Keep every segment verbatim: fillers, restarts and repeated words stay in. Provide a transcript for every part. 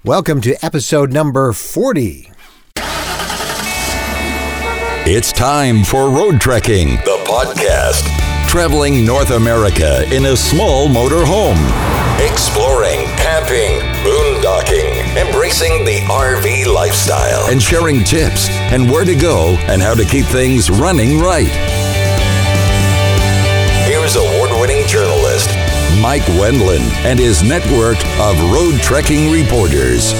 Welcome to episode number forty. It's time for Road Trekking, the podcast. Traveling North America in a small motor home. Exploring, camping, boondocking, embracing the R V lifestyle. And sharing tips and where to go and how to keep things running right. Here's award-winning journalist Mike Wendland and his network of road trekking reporters.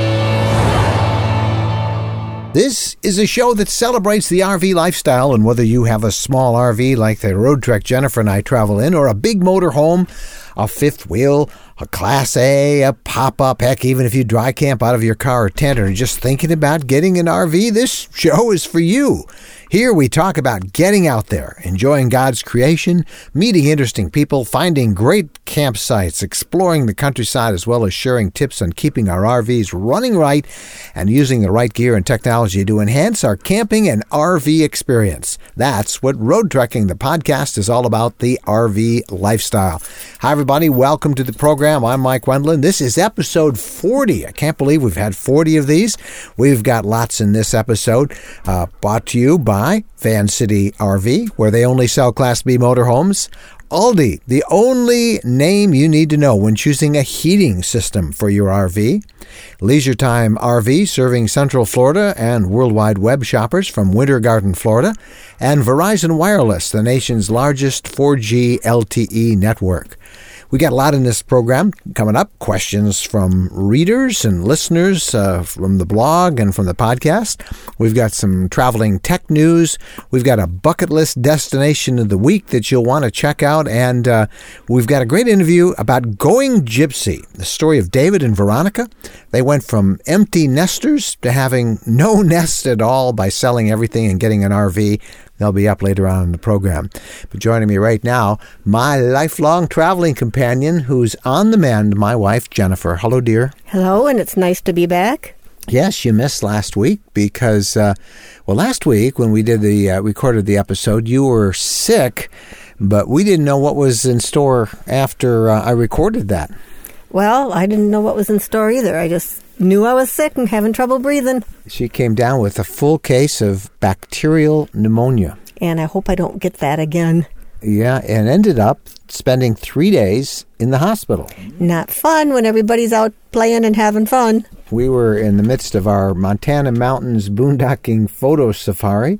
This is a show that celebrates the R V lifestyle, and whether you have a small R V like the Road Trek Jennifer and I travel in, or a big motor home, a fifth wheel, a Class A, a pop-up, heck, even if you dry camp out of your car or tent or are just thinking about getting an R V, this show is for you. Here we talk about getting out there, enjoying God's creation, meeting interesting people, finding great campsites, exploring the countryside, as well as sharing tips on keeping our R Vs running right and using the right gear and technology to enhance our camping and R V experience. That's what Road Trekking, the podcast, is all about, the R V lifestyle. Hi, everybody. Welcome to the program. I'm Mike Wendland. This is episode forty. I can't believe we've had forty of these. We've got lots in this episode, uh, brought to you by Van City R V, where they only sell Class B motorhomes. Aldi, the only name you need to know when choosing a heating system for your R V. Leisure Time R V, serving Central Florida and World Wide Web shoppers from Winter Garden, Florida. And Verizon Wireless, the nation's largest four G L T E network. We got a lot in this program coming up. Questions from readers and listeners uh, from the blog and from the podcast. We've got some traveling tech news. We've got a bucket list destination of the week that you'll want to check out. And uh, we've got a great interview about going gypsy, the story of David and Veronica. They went from empty nesters to having no nest at all by selling everything and getting an R V. They'll be up later on in the program. But joining me right now, my lifelong traveling companion who's on the mend, my wife, Jennifer. Hello, dear. Hello, and it's nice to be back. Yes, you missed last week because, uh, well, last week when we did the uh, recorded the episode, you were sick, but we didn't know what was in store after uh, I recorded that. Well, I didn't know what was in store either. I just knew I was sick and having trouble breathing. She came down with a full case of bacterial pneumonia. And I hope I don't get that again. Yeah, and ended up spending three days in the hospital. Not fun when everybody's out playing and having fun. We were in the midst of our Montana Mountains boondocking photo safari,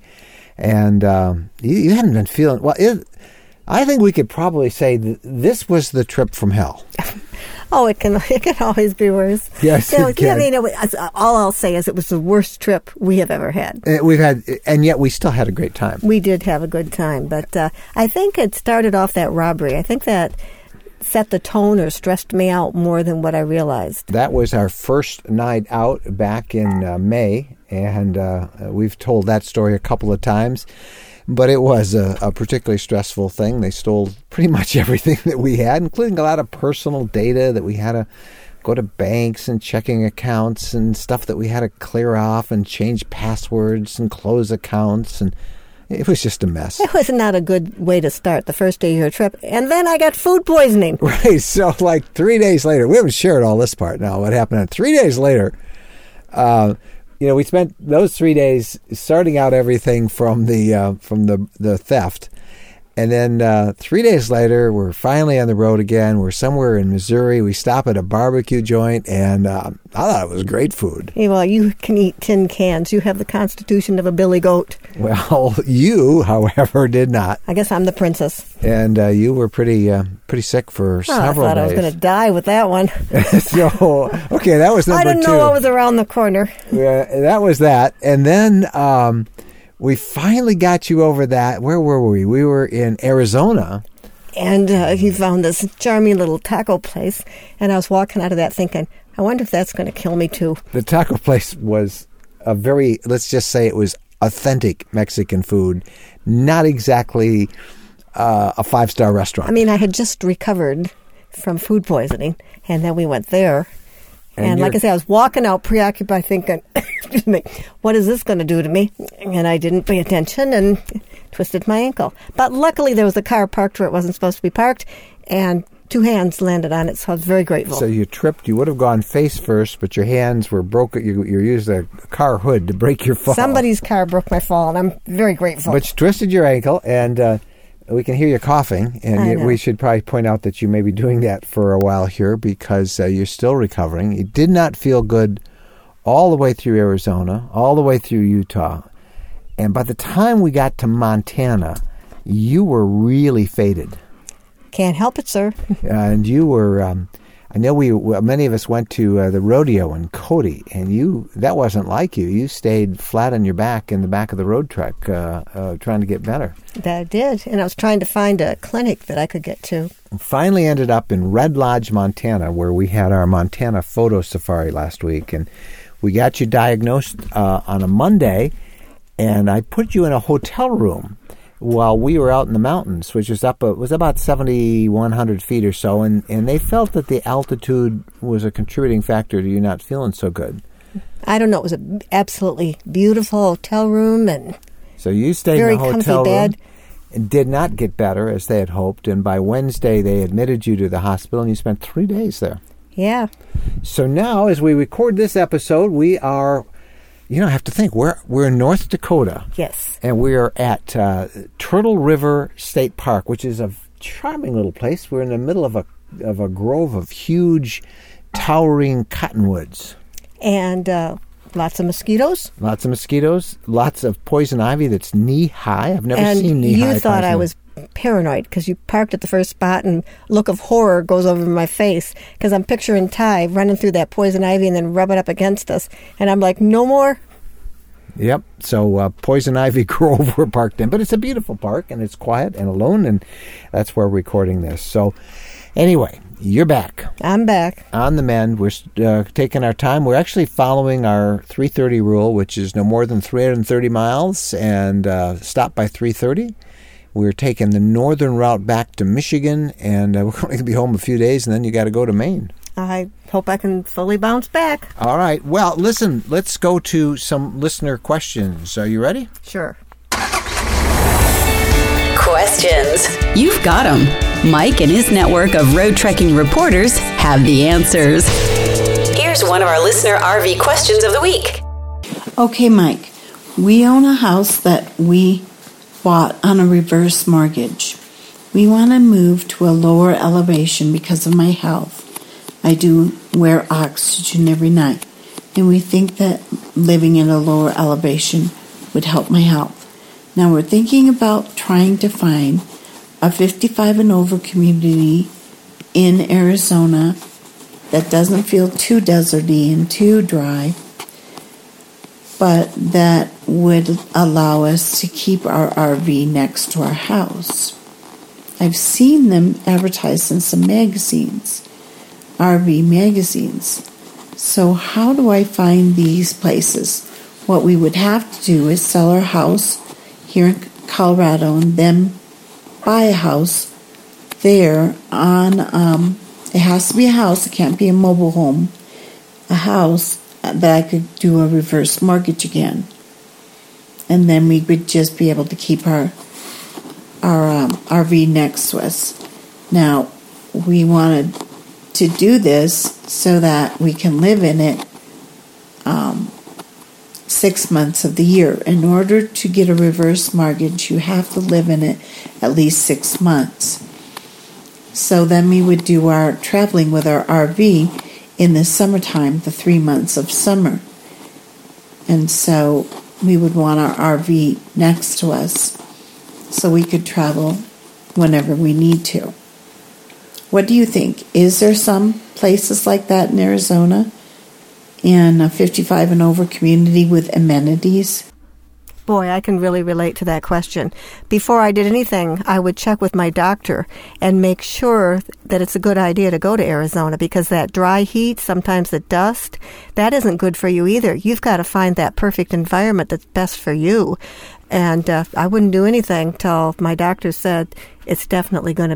and um, you, you hadn't been feeling... Well, it, I think we could probably say that this was the trip from hell. Oh, it can it can always be worse. Yes, you know, it can. You know, all I'll say is it was the worst trip we have ever had. We've had, and yet we still had a great time. We did have a good time, but uh, I think it started off that robbery. I think that set the tone or stressed me out more than what I realized. That was our first night out back in uh, May, and uh, we've told that story a couple of times. But it was a, a particularly stressful thing. They stole pretty much everything that we had, including a lot of personal data that we had to go to banks and checking accounts and stuff that we had to clear off and change passwords and close accounts. And it was just a mess. It was not a good way to start the first day of your trip. And then I got food poisoning. Right. So like three days later, we haven't shared all this part now, what happened. Three days later, uh, you know, we spent those three days sorting out everything from the uh, from the the theft, and then uh, three days later, we're finally on the road again. We're somewhere in Missouri. We stop at a barbecue joint, and uh, I thought it was great food. Hey, well, you can eat tin cans. You have the constitution of a billy goat. Well, you, however, did not. I guess I'm the princess. And uh, you were pretty uh, pretty sick for oh, several days. I thought days. I was going to die with that one. So, okay, that was number two. I didn't know what was around the corner. Yeah, that was that. And then um, we finally got you over that. Where were we? We were in Arizona. And uh, you found this charming little taco place. And I was walking out of that thinking, I wonder if that's going to kill me too. The taco place was a very, let's just say it was authentic Mexican food. Not exactly uh, a five-star restaurant. I mean, I had just recovered from food poisoning. And then we went there. And, and like I said, I was walking out preoccupied thinking, excuse me, what is this going to do to me? And I didn't pay attention and twisted my ankle. But luckily there was a car parked where it wasn't supposed to be parked. And two hands landed on it, so I was very grateful. So you tripped. You would have gone face first, but your hands were broken. You, you used a car hood to break your fall. Somebody's car broke my fall, and I'm very grateful. But you twisted your ankle, and uh, we can hear you coughing. And I you, know. we should probably point out that you may be doing that for a while here because uh, you're still recovering. You did not feel good all the way through Arizona, all the way through Utah. And by the time we got to Montana, you were really faded. Can't help it, sir. And you were, um, I know we, many of us went to uh, the rodeo in Cody, and you, that wasn't like you. You stayed flat on your back in the back of the road truck uh, uh, trying to get better. That I did. And I was trying to find a clinic that I could get to. Finally ended up in Red Lodge, Montana, where we had our Montana photo safari last week. And we got you diagnosed uh, on a Monday, and I put you in a hotel room while we were out in the mountains, which was up, uh, was about seventy-one hundred feet or so, and, and they felt that the altitude was a contributing factor to you not feeling so good. I don't know. It was an absolutely beautiful hotel room, and so you stayed very in the comfy hotel room bed. and did not get better as they had hoped, and by Wednesday they admitted you to the hospital, and you spent three days there. Yeah. So now, as we record this episode, we are, you know, I have to think, we're, we're in North Dakota. Yes. And we are at uh, Turtle River State Park, which is a charming little place. We're in the middle of a of a grove of huge, towering cottonwoods. And uh, lots of mosquitoes. Lots of mosquitoes. Lots of poison ivy that's knee-high. I've never and seen knee-high. you thought I was paranoid because you parked at the first spot and look of horror goes over my face because I'm picturing Ty running through that poison ivy and then rubbing up against us. And I'm like, no more. Yep. So uh, Poison Ivy Grove we're parked in. But it's a beautiful park, and it's quiet and alone, and that's where we're recording this. So anyway, you're back. I'm back. On the mend. We're uh, taking our time. We're actually following our three thirty rule, which is no more than three hundred thirty miles and uh, stop by three thirty. We're taking the northern route back to Michigan, and uh, we're going to be home a few days, and then you got to go to Maine. I hope I can fully bounce back. All right. Well, listen, let's go to some listener questions. Are you ready? Sure. Questions. You've got them. Mike and his network of road trekking reporters have the answers. Here's one of our listener R V questions of the week. Okay, Mike. We own a house that we bought on a reverse mortgage. We want to move to a lower elevation because of my health. I do wear oxygen every night, and we think that living in a lower elevation would help my health. Now we're thinking about trying to find a fifty-five and over community in Arizona that doesn't feel too deserty and too dry, but that would allow us to keep our R V next to our house. I've seen them advertised in some magazines, R V magazines. So how do I find these places? What we would have to do is sell our house here in Colorado and then buy a house there on, um, it has to be a house, it can't be a mobile home, a house that I could do a reverse mortgage again. And then we would just be able to keep our our um, R V next to us. Now, we wanted to do this so that we can live in it um, six months of the year. In order to get a reverse mortgage, you have to live in it at least six months. So then we would do our traveling with our R V in the summertime, the three months of summer. And so we would want our R V next to us so we could travel whenever we need to. What do you think? Is there some places like that in Arizona? In a fifty-five and over community with amenities? Boy, I can really relate to that question. Before I did anything, I would check with my doctor and make sure that it's a good idea to go to Arizona because that dry heat, sometimes the dust, that isn't good for you either. You've got to find that perfect environment that's best for you. And uh, I wouldn't do anything till my doctor said it's definitely going to be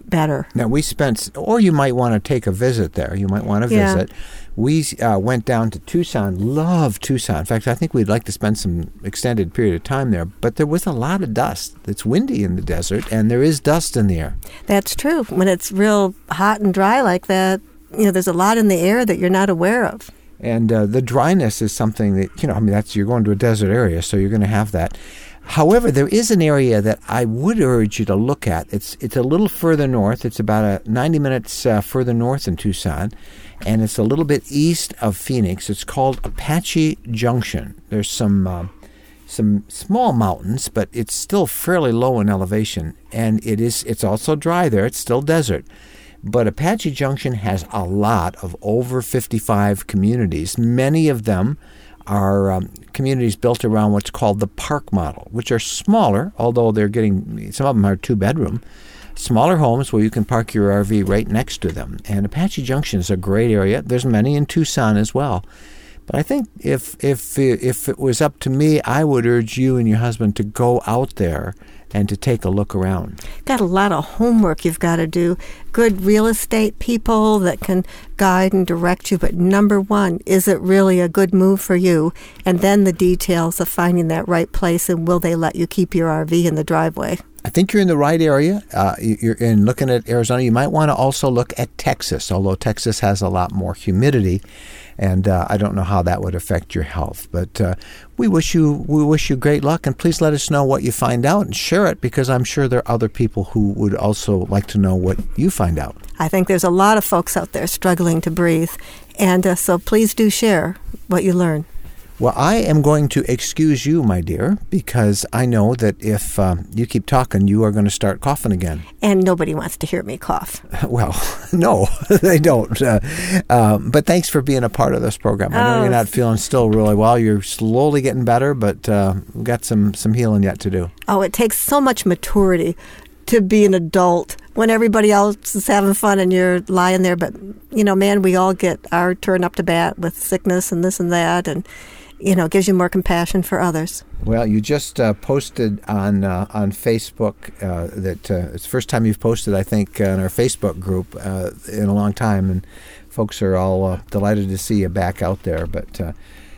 better. Now, we spent, or you might want to take a visit there. You might want to Yeah. visit. We uh, went down to Tucson, love Tucson. In fact, I think we'd like to spend some extended period of time there. But there was a lot of dust. It's windy in the desert, and there is dust in the air. That's true. When it's real hot and dry like that, you know, there's a lot in the air that you're not aware of. And uh, the dryness is something that, you know, I mean, that's you're going to a desert area, so you're going to have that. However, there is an area that I would urge you to look at. It's it's a little further north. It's about a ninety minutes uh, further north than Tucson, and it's a little bit east of Phoenix. It's called Apache Junction. There's some uh, some small mountains, but it's still fairly low in elevation, and it is it's also dry there. It's still desert. But Apache Junction has a lot of over fifty-five communities. Many of them are um, communities built around what's called the park model, which are smaller, although they're getting, some of them are two-bedroom, smaller homes where you can park your R V right next to them. And Apache Junction is a great area. There's many in Tucson as well. But I think if if if it was up to me, I would urge you and your husband to go out there and to take a look around. Got a lot of homework you've got to do. Good real estate people that can guide and direct you. But number one, is it really a good move for you? And then the details of finding that right place, and will they let you keep your R V in the driveway? I think you're in the right area. Uh, you're in looking at Arizona. You might want to also look at Texas, although Texas has a lot more humidity, and uh, I don't know how that would affect your health. But uh, we wish you we wish you great luck, and please let us know what you find out and share it, because I'm sure there are other people who would also like to know what you find out. I think there's a lot of folks out there struggling to breathe, and uh, so please do share what you learn. Well, I am going to excuse you, my dear, because I know that if um, you keep talking, you are going to start coughing again. And nobody wants to hear me cough. Well, no, they don't. Uh, um, but thanks for being a part of this program. I know Oh. you're not feeling still really well. You're slowly getting better, but uh, we've got some, some healing yet to do. Oh, it takes so much maturity to be an adult when everybody else is having fun and you're lying there. But, you know, man, we all get our turn up to bat with sickness and this and that, and you know, it gives you more compassion for others. Well, you just uh, posted on uh, on Facebook uh, that uh, it's the first time you've posted, I think, uh, in our Facebook group uh, in a long time, and folks are all uh, delighted to see you back out there. But uh,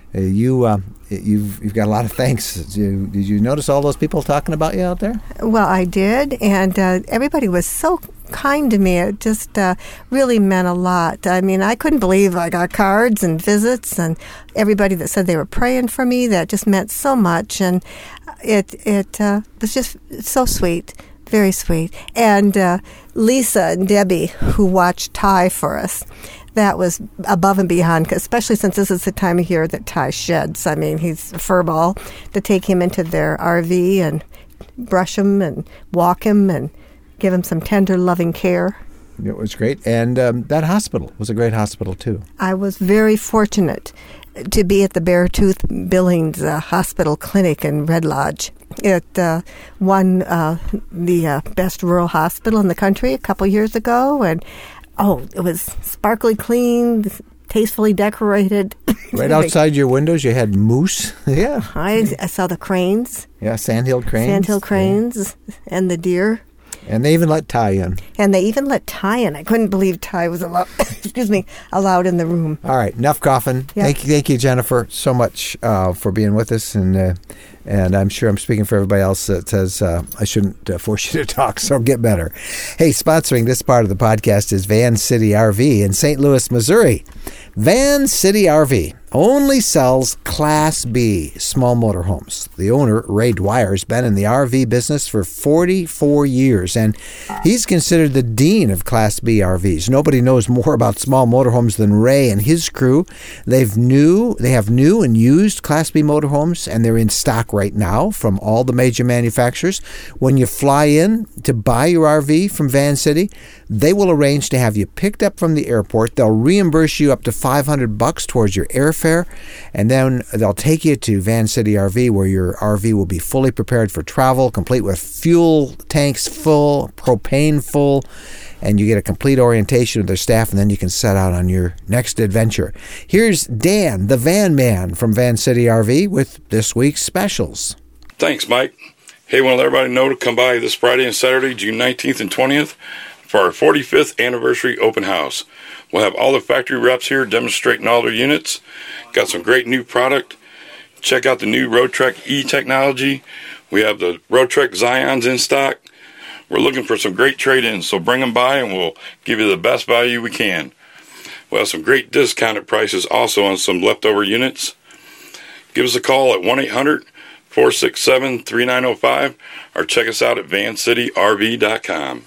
you uh, you've you've got a lot of thanks. Did you, did you notice all those people talking about you out there? Well, I did, and uh, everybody was so kind to me. It just uh, really meant a lot. I mean, I couldn't believe I got cards and visits, and everybody that said they were praying for me. That just meant so much, and it it uh, was just so sweet, very sweet. And uh, Lisa and Debbie, who watched Ty for us, that was above and beyond, especially since this is the time of year that Ty sheds. I mean, he's a fur ball. To take him into their R V and brush him and walk him and give him some tender, loving care. It was great. And um, that hospital was a great hospital, too. I was very fortunate to be at the Beartooth Billings uh, Hospital Clinic in Red Lodge. It uh, won uh, the uh, best rural hospital in the country a couple years ago. And, oh, it was sparkly clean, tastefully decorated. Right outside your windows, you had moose. Yeah. I, I saw the cranes. Yeah, sandhill cranes. Sandhill cranes yeah. And the deer. And they even let Ty in. And they even let Ty in. I couldn't believe Ty was allowed, excuse me, allowed in the room. All right, enough coughing. Yeah. Thank you, thank you, Jennifer, so much uh, for being with us. And uh, and I'm sure I'm speaking for everybody else that says uh, I shouldn't uh, force you to talk, so get better. Hey, sponsoring this part of the podcast is Van City R V in Saint Louis, Missouri. Van City R V only sells Class B small motorhomes. The owner, Ray Dwyer, has been in the R V business for forty-four years, and he's considered the dean of Class B R Vs. Nobody knows more about small motorhomes than Ray and his crew. They've new, they have new and used Class B motorhomes, and they're in stock right now from all the major manufacturers. When you fly in to buy your R V from Van City, they will arrange to have you picked up from the airport. They'll reimburse you up to five hundred bucks towards your airfare, and then they'll take you to Van City R V, where your R V will be fully prepared for travel, complete with fuel tanks full, propane full, and you get a complete orientation of their staff, and then you can set out on your next adventure. Here's Dan, the van man from Van City R V, with this week's specials. Thanks, Mike. Hey, want to let everybody know to come by this Friday and Saturday, June nineteenth and twentieth, for our forty-fifth anniversary open house. We'll have all the factory reps here demonstrating all their units. Got some great new product. Check out the new Roadtrek E technology. We have the Roadtrek Zions in stock. We're looking for some great trade-ins, so bring them by and we'll give you the best value we can. We'll have some great discounted prices also on some leftover units. Give us a call at one eight hundred, four six seven, three nine zero five or check us out at van city r v dot com.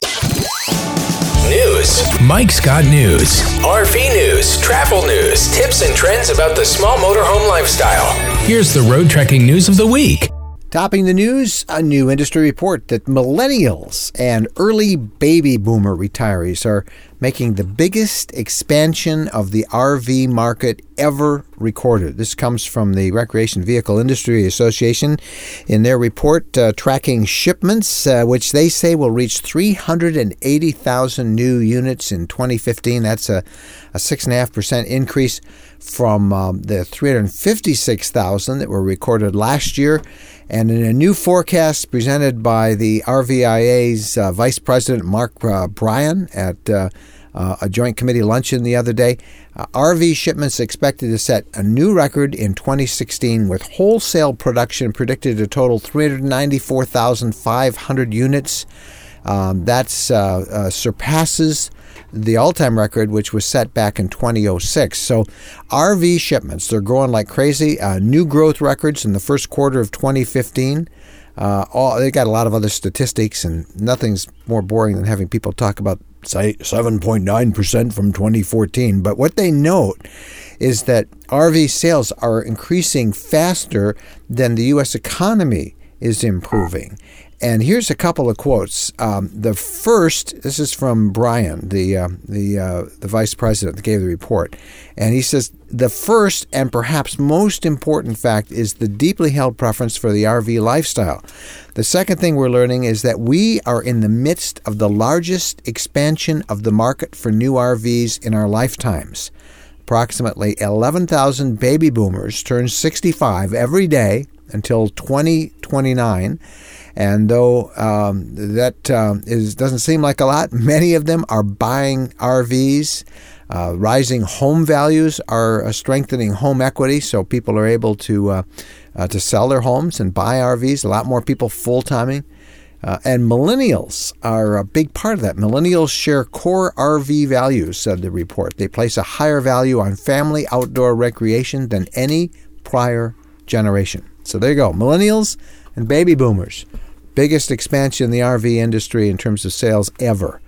News. Mike's got news. R V news, travel news, tips and trends about the small motorhome lifestyle. Here's the road trekking news of the week. Topping the news, a new industry report that millennials and early baby boomer retirees are making the biggest expansion of the R V market ever recorded. This comes from the Recreation Vehicle Industry Association in their report uh, tracking shipments, uh, which they say will reach three hundred eighty thousand new units in twenty fifteen. That's a, a six point five percent increase from um, the three hundred fifty-six thousand that were recorded last year. And in a new forecast presented by the R V I A's uh, Vice President Mark uh, Bryan at uh, uh, a joint committee luncheon the other day, uh, R V shipments expected to set a new record in twenty sixteen, with wholesale production predicted to total three hundred ninety-four thousand five hundred units. Um, that's uh, uh, surpasses the all-time record, which was set back in two thousand six. So R V shipments, they're growing like crazy. Uh, new growth records in the first quarter of twenty fifteen. Uh, all, they got a lot of other statistics, and nothing's more boring than having people talk about, say, seven point nine percent from twenty fourteen. But what they note is that R V sales are increasing faster than the U S economy is improving. And here's a couple of quotes. Um, the first, this is from Bryan, the uh, the uh, the vice president that gave the report, and he says the first and perhaps most important fact is the deeply held preference for the R V lifestyle. The second thing we're learning is that we are in the midst of the largest expansion of the market for new R Vs in our lifetimes. Approximately eleven thousand baby boomers turn sixty-five every day until twenty twenty-nine. And though um, that um, is, doesn't seem like a lot, many of them are buying R Vs. Uh, rising home values are uh, strengthening home equity, so people are able to uh, uh, to sell their homes and buy R Vs. A lot more people full-timing. Uh, and millennials are a big part of that. Millennials share core R V values, said the report. They place a higher value on family outdoor recreation than any prior generation. So there you go. Millennials and baby boomers. Biggest expansion in the R V industry in terms of sales ever.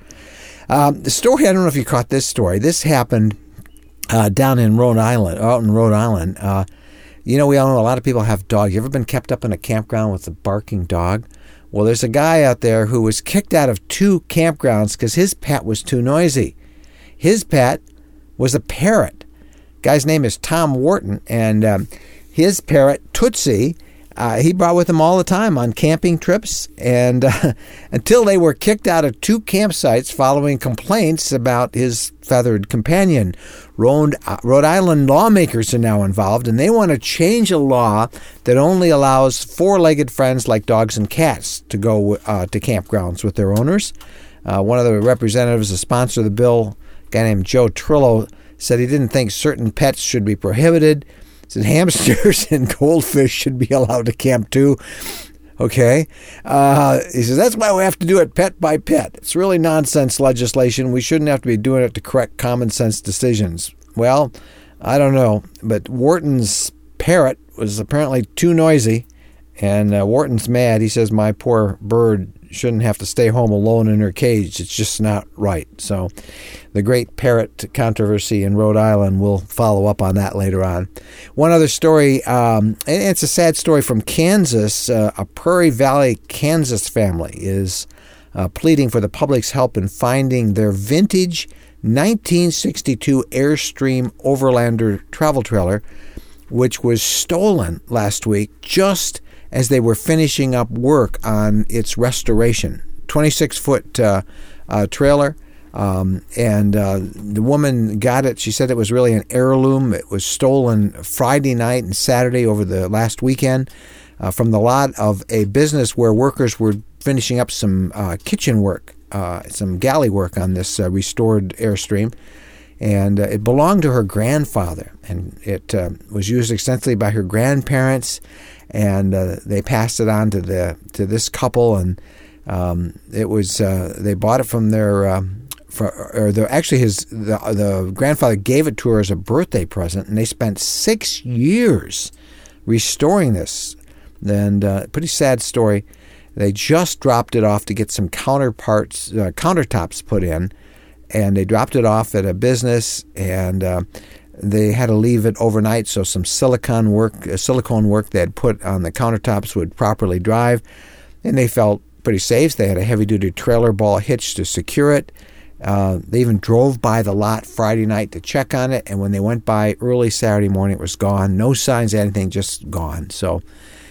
Um, the story, I don't know if you caught this story. This happened uh, down in Rhode Island, out in Rhode Island. Uh, you know, we all know a lot of people have dogs. You ever been kept up in a campground with a barking dog? Well, there's a guy out there who was kicked out of two campgrounds because his pet was too noisy. His pet was a parrot. Guy's name is Tom Wharton, and um, his parrot, Tootsie, Uh, he brought with him all the time on camping trips, and uh, until they were kicked out of two campsites following complaints about his feathered companion. Rhode, uh, Rhode Island lawmakers are now involved, and they want to change a law that only allows four-legged friends like dogs and cats to go uh, to campgrounds with their owners. Uh, one of the representatives, the sponsor of the bill, a guy named Joe Trillo, said he didn't think certain pets should be prohibited. Said hamsters and goldfish should be allowed to camp too. Okay. Uh, he says, that's why we have to do it pet by pet. It's really nonsense legislation. We shouldn't have to be doing it to correct common sense decisions. Well, I don't know. But Wharton's parrot was apparently too noisy. And uh, Wharton's mad. He says, my poor bird shouldn't have to stay home alone in her cage. It's just not right. So the great parrot controversy in Rhode Island, we'll follow up on that later on. One other story, um, and it's a sad story from Kansas. Uh, a Prairie Valley, Kansas family is uh, pleading for the public's help in finding their vintage nineteen sixty-two Airstream Overlander travel trailer, which was stolen last week just as they were finishing up work on its restoration. twenty-six foot uh, uh, trailer, um, and uh, the woman got it. She said it was really an heirloom. It was stolen Friday night and Saturday over the last weekend uh, from the lot of a business where workers were finishing up some uh, kitchen work uh, some galley work on this uh, restored Airstream. And uh, it belonged to her grandfather, and it uh, was used extensively by her grandparents, and uh, they passed it on to the to this couple, and um, it was uh, they bought it from their um, for, or the, actually his the, the grandfather gave it to her as a birthday present, and they spent six years restoring this, and uh, pretty sad story. They just dropped it off to get some counterparts uh, countertops put in. And they dropped it off at a business, and uh, they had to leave it overnight so some silicone work, uh, silicone work they had put on the countertops would properly drive. And they felt pretty safe. They had a heavy-duty trailer ball hitch to secure it. Uh, they even drove by the lot Friday night to check on it, and when they went by early Saturday morning, it was gone. No signs of anything, just gone. So,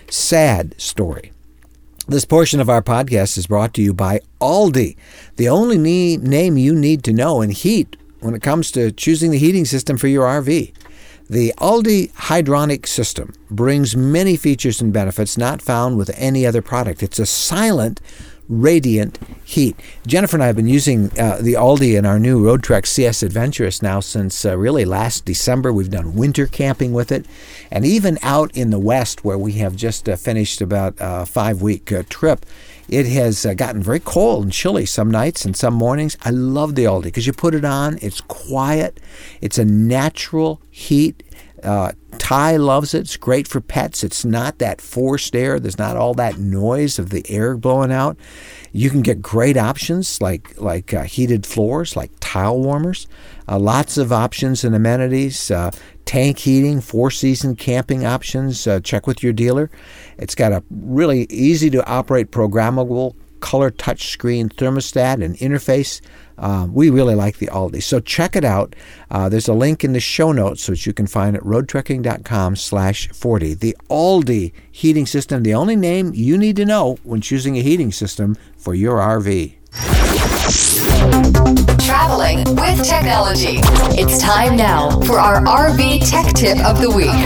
sad story. This portion of our podcast is brought to you by Aldi, the only ne- name you need to know in heat when it comes to choosing the heating system for your R V. The Aldi Hydronic System brings many features and benefits not found with any other product. It's a silent, radiant heat. Jennifer and I have been using uh, the Aldi in our new Roadtrek C S Adventurous now since uh, really last December. We've done winter camping with it. And even out in the West, where we have just uh, finished about a five-week uh, trip, it has uh, gotten very cold and chilly some nights and some mornings. I love the Aldi because you put it on, it's quiet, it's a natural heat. Uh, Ty loves it. It's great for pets. It's not that forced air. There's not all that noise of the air blowing out. You can get great options like like uh, heated floors, like tile warmers. Uh, lots of options and amenities. Uh, tank heating, four-season camping options. Uh, check with your dealer. It's got a really easy-to-operate programmable color touchscreen thermostat and interface. Uh, we really like the Aldi. So check it out. Uh, there's a link in the show notes which you can find at roadtrekking.com slash 40. The Aldi heating system, the only name you need to know when choosing a heating system for your R V. Traveling with technology. It's time now for our R V tech tip of the week.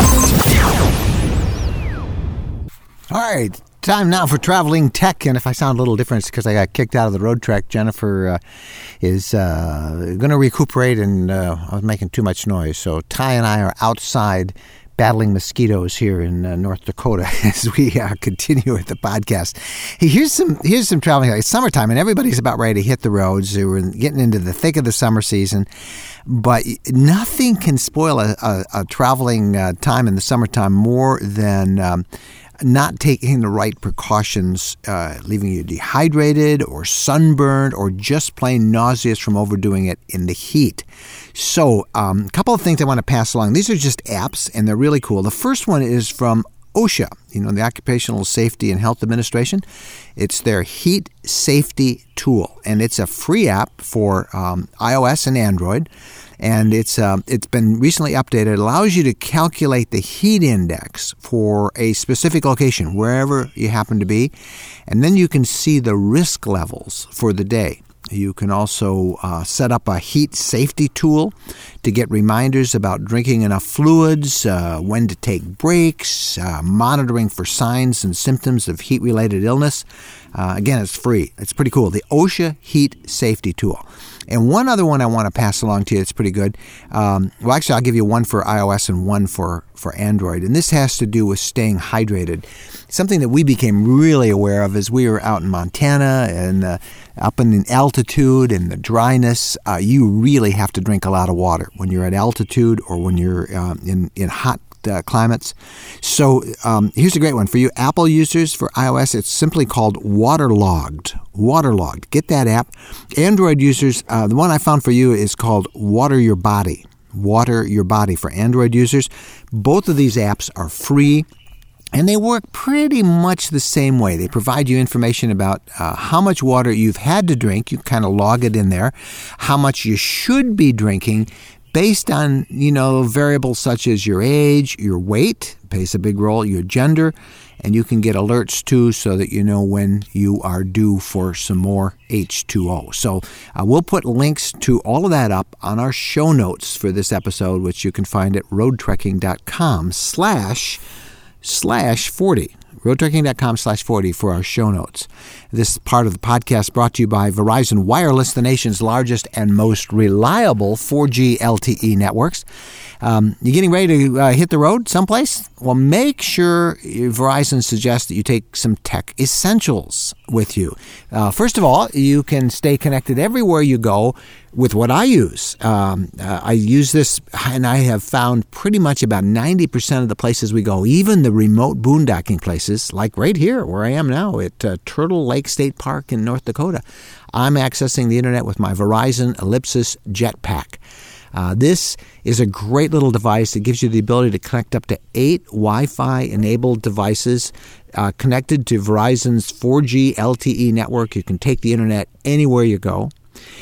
All right. Time now for traveling tech, and if I sound a little different, it's because I got kicked out of the road trek. Jennifer uh, is uh, going to recuperate, and uh, I was making too much noise. So Ty and I are outside battling mosquitoes here in uh, North Dakota as we uh, continue with the podcast. Hey, here's some here's some traveling. It's summertime, and everybody's about ready to hit the roads. We're getting into the thick of the summer season, but nothing can spoil a, a, a traveling uh, time in the summertime more than Um, not taking the right precautions, uh, leaving you dehydrated or sunburned or just plain nauseous from overdoing it in the heat. So um, a couple of things I want to pass along. These are just apps, and they're really cool. The first one is from OSHA, you know, the Occupational Safety and Health Administration. It's their heat safety tool, and it's a free app for um, iOS and Android. And it's uh, it's been recently updated. It allows you to calculate the heat index for a specific location, wherever you happen to be. And then you can see the risk levels for the day. You can also uh, set up a heat safety tool to get reminders about drinking enough fluids, uh, when to take breaks, uh, monitoring for signs and symptoms of heat-related illness. Uh, again, it's free. It's pretty cool. The OSHA Heat Safety Tool. And one other one I want to pass along to you that's pretty good. Um, well, actually, I'll give you one for iOS and one for, for Android. And this has to do with staying hydrated. Something that we became really aware of as we were out in Montana and uh, up in altitude and the dryness. Uh, you really have to drink a lot of water when you're at altitude or when you're uh, in, in hot Uh, climates. So um, here's a great one for you Apple users. For iOS, it's simply called Waterlogged. Waterlogged. Get that app. Android users, uh, the one I found for you is called Water Your Body. Water Your Body for Android users. Both of these apps are free, and they work pretty much the same way. They provide you information about uh, how much water you've had to drink. You kind of log it in there. How much you should be drinking, based on, you know, variables such as your age, your weight, plays a big role, your gender, and you can get alerts too so that you know when you are due for some more H two O. So uh, we'll put links to all of that up on our show notes for this episode, which you can find at roadtrekking.com slash slash 40. roadtrekking.com slash 40 for our show notes. This part of the podcast brought to you by Verizon Wireless, the nation's largest and most reliable four G L T E networks. Um, you getting ready to uh, hit the road someplace? Well, make sure Verizon suggests that you take some tech essentials with you. Uh, first of all, you can stay connected everywhere you go with what I use. Um, uh, I use this, and I have found pretty much about ninety percent of the places we go, even the remote boondocking places, like right here where I am now at uh, Turtle Lake State Park in North Dakota. I'm accessing the internet with my Verizon Ellipsis Jetpack. Uh, this is a great little device that gives you the ability to connect up to eight Wi-Fi enabled devices uh, connected to Verizon's four G L T E network. You can take the internet anywhere you go.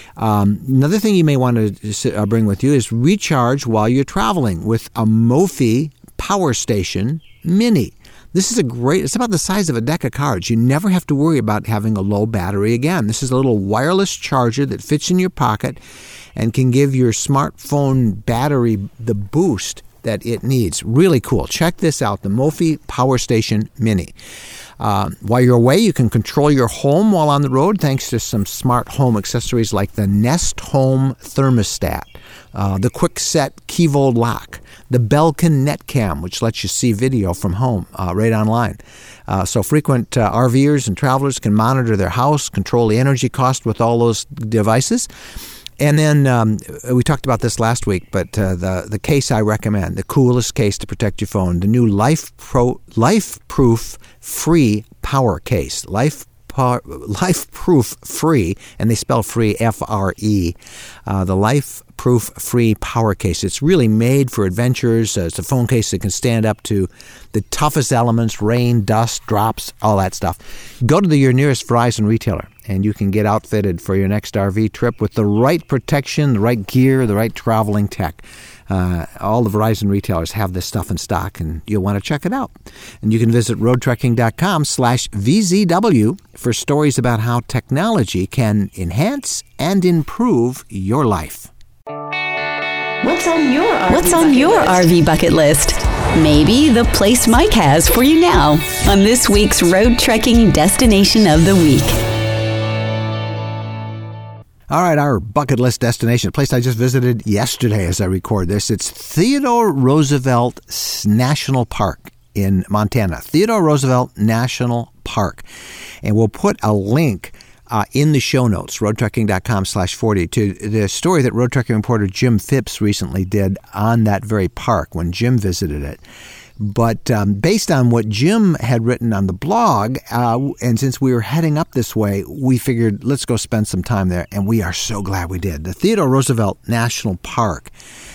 Um, another thing you may want to uh, bring with you is recharge while you're traveling with a Mophie Power Station Mini. This is a great, it's about the size of a deck of cards. You never have to worry about having a low battery again. This is a little wireless charger that fits in your pocket and can give your smartphone battery the boost that it needs. Really cool. Check this out, the Mophie Power Station Mini. Uh, while you're away, you can control your home while on the road thanks to some smart home accessories like the Nest Home Thermostat, uh, the QuickSet Kevold Lock, the Belkin Netcam, which lets you see video from home uh, right online. Uh, so frequent uh, RVers and travelers can monitor their house, control the energy cost with all those devices. And then um, we talked about this last week, but uh, the the case I recommend, the coolest case to protect your phone, the new Life Pro Life Proof Free Power Case, Life Life Proof Free, and they spell free F R E. Uh, the Life Proof Free Power Case. It's really made for adventures. Uh, it's a phone case that can stand up to the toughest elements: rain, dust, drops, all that stuff. Go to the, your nearest Verizon retailer, and you can get outfitted for your next R V trip with the right protection, the right gear, the right traveling tech. Uh, all the Verizon retailers have this stuff in stock, and you'll want to check it out. And you can visit roadtrekking.com slash VZW for stories about how technology can enhance and improve your life. What's on your R V What's on your list? R V bucket list? Maybe the place Mike has for you now on this week's road trekking destination of the week. All right, our bucket list destination, a place I just visited yesterday as I record this. It's Theodore Roosevelt National Park in Montana. Theodore Roosevelt National Park. And we'll put a link uh, in the show notes, roadtrekking.com slash 40, to the story that Road Trekking reporter Jim Phipps recently did on that very park when Jim visited it. But um, based on what Jim had written on the blog, uh, and since we were heading up this way, we figured let's go spend some time there, and we are so glad we did. The Theodore Roosevelt National Park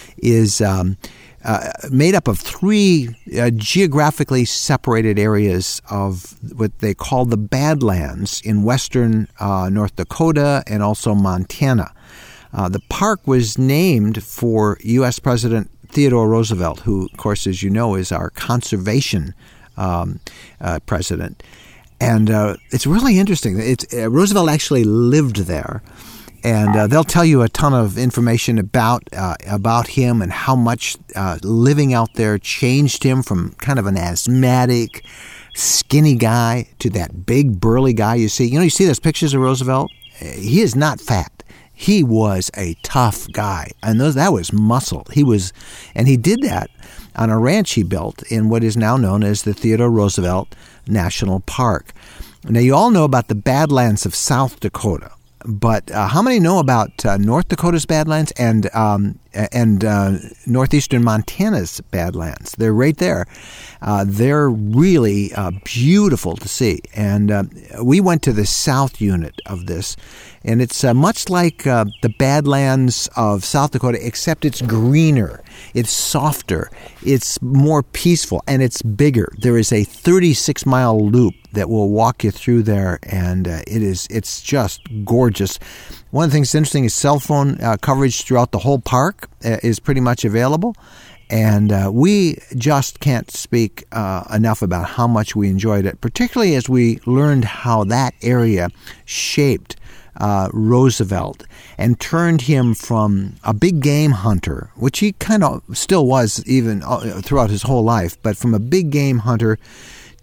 is um, uh, made up of three uh, geographically separated areas of what they call the Badlands in western uh, North Dakota and also Montana. Uh, the park was named for U S President Theodore Roosevelt, who, of course, as you know, is our conservation um, uh, president. And uh, it's really interesting. It's, uh, Roosevelt actually lived there. And uh, they'll tell you a ton of information about uh, about him and how much uh, living out there changed him from kind of an asthmatic, skinny guy to that big, burly guy you see. You know, you see those pictures of Roosevelt? He is not fat. He was a tough guy, and those that was muscle. He was, and he did that on a ranch he built in what is now known as the Theodore Roosevelt National Park. Now, you all know about the Badlands of South Dakota, but uh, how many know about uh, North Dakota's Badlands and um, and uh, northeastern Montana's Badlands? They're right there. Uh, they're really uh, beautiful to see, and uh, we went to the south unit of this. And it's uh, much like uh, the Badlands of South Dakota, except it's greener, it's softer, it's more peaceful, and it's bigger. There is a thirty-six mile loop that will walk you through there, and uh, it is it's just gorgeous. One of the things that's interesting is cell phone uh, coverage throughout the whole park uh, is pretty much available. And uh, we just can't speak uh, enough about how much we enjoyed it, particularly as we learned how that area shaped Uh, Roosevelt and turned him from a big game hunter, which he kind of still was even uh, throughout his whole life, but from a big game hunter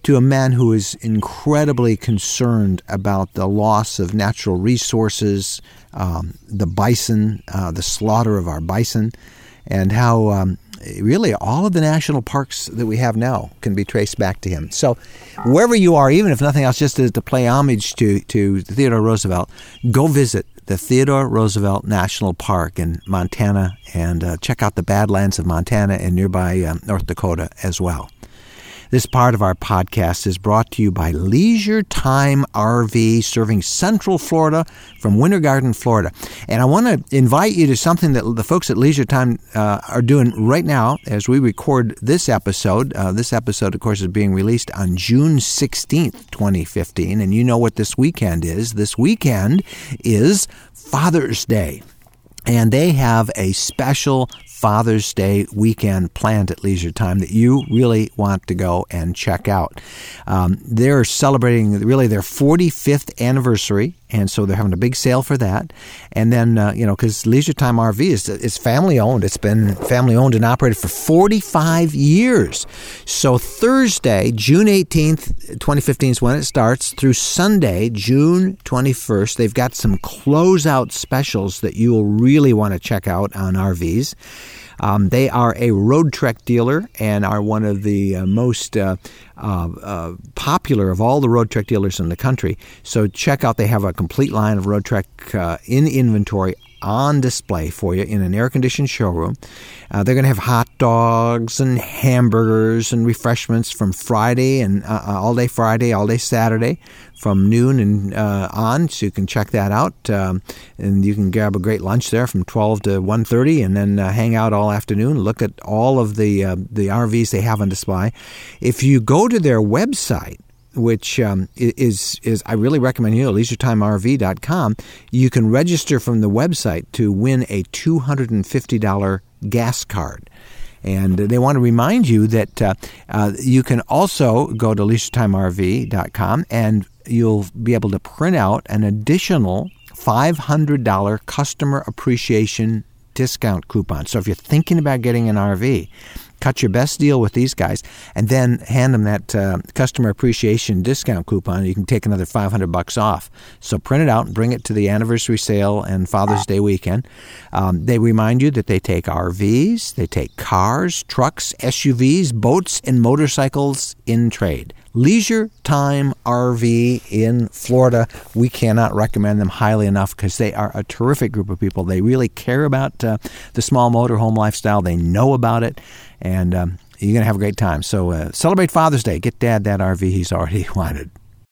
to a man who is incredibly concerned about the loss of natural resources, um, the bison, uh, the slaughter of our bison, and how um, really all of the national parks that we have now can be traced back to him. So wherever you are, even if nothing else, just to, to play homage to, to Theodore Roosevelt, go visit the Theodore Roosevelt National Park in Montana and uh, check out the Badlands of Montana and nearby uh, North Dakota as well. This part of our podcast is brought to you by Leisure Time R V, serving Central Florida from Winter Garden, Florida. And I want to invite you to something that the folks at Leisure Time uh, are doing right now as we record this episode. Uh, this episode, of course, is being released on June sixteenth, twenty fifteen. And you know what this weekend is. This weekend is Father's Day. And they have a special Father's Day weekend planned at Leisure Time that you really want to go and check out. Um, they're celebrating really their forty-fifth anniversary, and so they're having a big sale for that. And then, uh, you know, because Leisure Time R V is, is family-owned. It's been family-owned and operated for forty-five years. So Thursday, June eighteenth, twenty fifteen is when it starts, through Sunday, June twenty-first. They've got some closeout specials that you will really want to check out on R Vs. Um, they are a Road Trek dealer and are one of the uh, most uh, uh, uh, popular of all the Road Trek dealers in the country. So check out, they have a complete line of Road Trek uh, in inventory on display for you in an air-conditioned showroom. Uh, they're going to have hot dogs and hamburgers and refreshments from Friday and uh, all day Friday, all day Saturday, from noon and uh, on. So you can check that out, um, and you can grab a great lunch there from twelve to one thirty, and then uh, hang out all afternoon. Look at all of the uh, the R Vs they have on display. If you go to their website, which um, is, is I really recommend you, leisure time R V dot com, you can register from the website to win a two hundred fifty dollars gas card. And they want to remind you that uh, uh, you can also go to leisure time R V dot com and you'll be able to print out an additional five hundred dollars customer appreciation discount coupon. So if you're thinking about getting an R V, cut your best deal with these guys, and then hand them that uh, customer appreciation discount coupon. You can take another five hundred bucks off. So print it out and bring it to the anniversary sale and Father's Day weekend. Um, they remind you that they take R Vs, they take cars, trucks, S U Vs, boats, and motorcycles in trade. Leisure Time R V in Florida. We cannot recommend them highly enough because they are a terrific group of people. They really care about uh, the small motorhome lifestyle. They know about it, and um, you're going to have a great time. So uh, celebrate Father's Day. Get Dad that R V he's already wanted.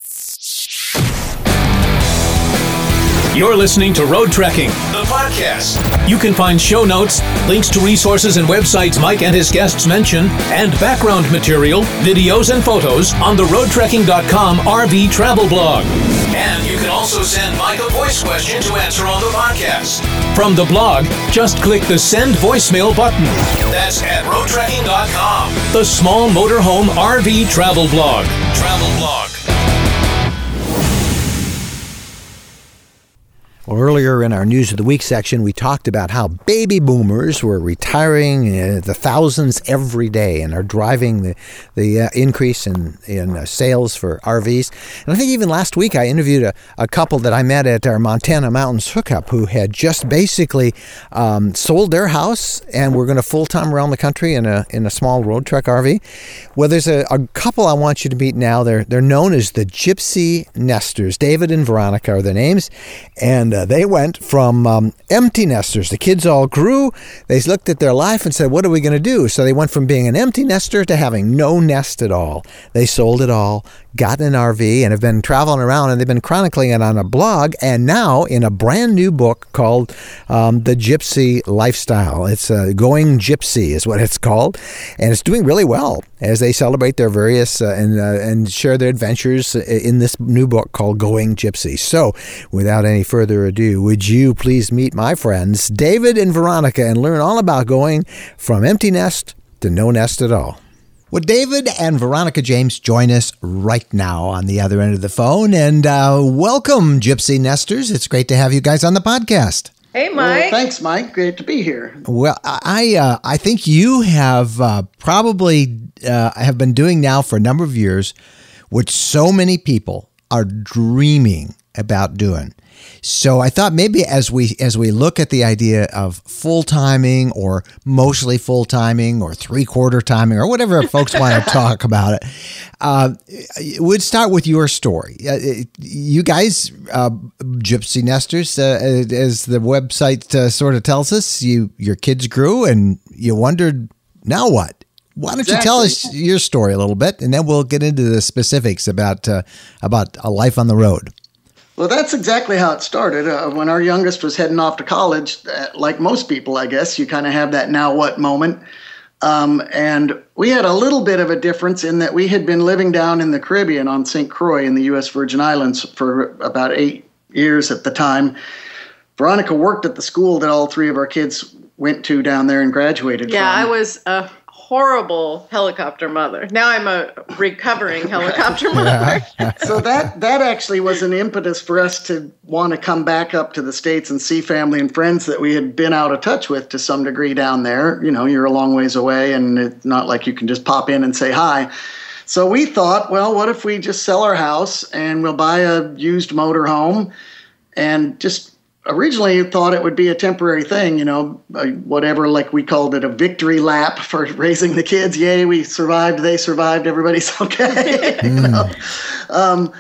You're listening to Road Trekking, the podcast. You can find show notes, links to resources and websites Mike and his guests mention, and background material, videos, and photos on the road trekking dot com R V travel blog. And you can also send Mike a voice question to answer on the podcast. From the blog, just click the Send Voicemail button. That's at road trekking dot com, the small motorhome R V travel blog. Travel blog. Well, earlier in our News of the Week section, we talked about how baby boomers were retiring uh, the thousands every day and are driving the the uh, increase in, in uh, sales for R Vs. And I think even last week I interviewed a, a couple that I met at our Montana Mountains hookup who had just basically um, sold their house and were going to full-time around the country in a in a small Road Trek R V. Well, there's a, a couple I want you to meet now. They're, they're known as the Gypsy Nesters. David and Veronica are their names, and uh, they went from um, empty nesters. The kids all grew. They looked at their life and said, what are we going to do? So they went from being an empty nester to having no nest at all. They sold it all, got an R V, and have been traveling around, and they've been chronicling it on a blog, and now in a brand new book called um, The Gypsy Lifestyle. It's uh, Going Gypsy is what it's called, and it's doing really well as they celebrate their various uh, and, uh, and share their adventures in this new book called Going Gypsy. So without any further ado, would you please meet my friends David and Veronica and learn all about going from empty nest to no nest at all. Well, David and Veronica James join us right now on the other end of the phone. And uh, welcome, Gypsy Nesters. It's great to have you guys on the podcast. Hey, Mike. Well, thanks, Mike. Great to be here. Well, I uh, I think you have uh, probably uh, have been doing now for a number of years which so many people are dreaming about doing. So I thought maybe as we as we look at the idea of full timing or mostly full timing or three quarter timing or whatever folks want to talk about it, uh, we'd start with your story. Uh, you guys, uh, Gypsy Nesters, uh, as the website uh, sort of tells us, you your kids grew and you wondered, now what? Why don't exactly. you tell us your story a little bit, and then we'll get into the specifics about uh, about a life on the road. Well, that's exactly how it started. Uh, when our youngest was heading off to college, uh, like most people, I guess, you kind of have that now what moment. Um, and we had a little bit of a difference in that we had been living down in the Caribbean on Saint Croix in the U S Virgin Islands for about eight years at the time. Veronica worked at the school that all three of our kids went to down there and graduated yeah, from. I was a horrible helicopter mother. Now I'm a recovering helicopter mother. So that that actually was an impetus for us to want to come back up to the States and see family and friends that we had been out of touch with to some degree down there. You know, you're a long ways away, and it's not like you can just pop in and say hi. So we thought, well, what if we just sell our house and we'll buy a used motorhome, and just originally thought it would be a temporary thing, you know, whatever, like we called it a victory lap for raising the kids. Yay, we survived, they survived, everybody's okay. you know? um,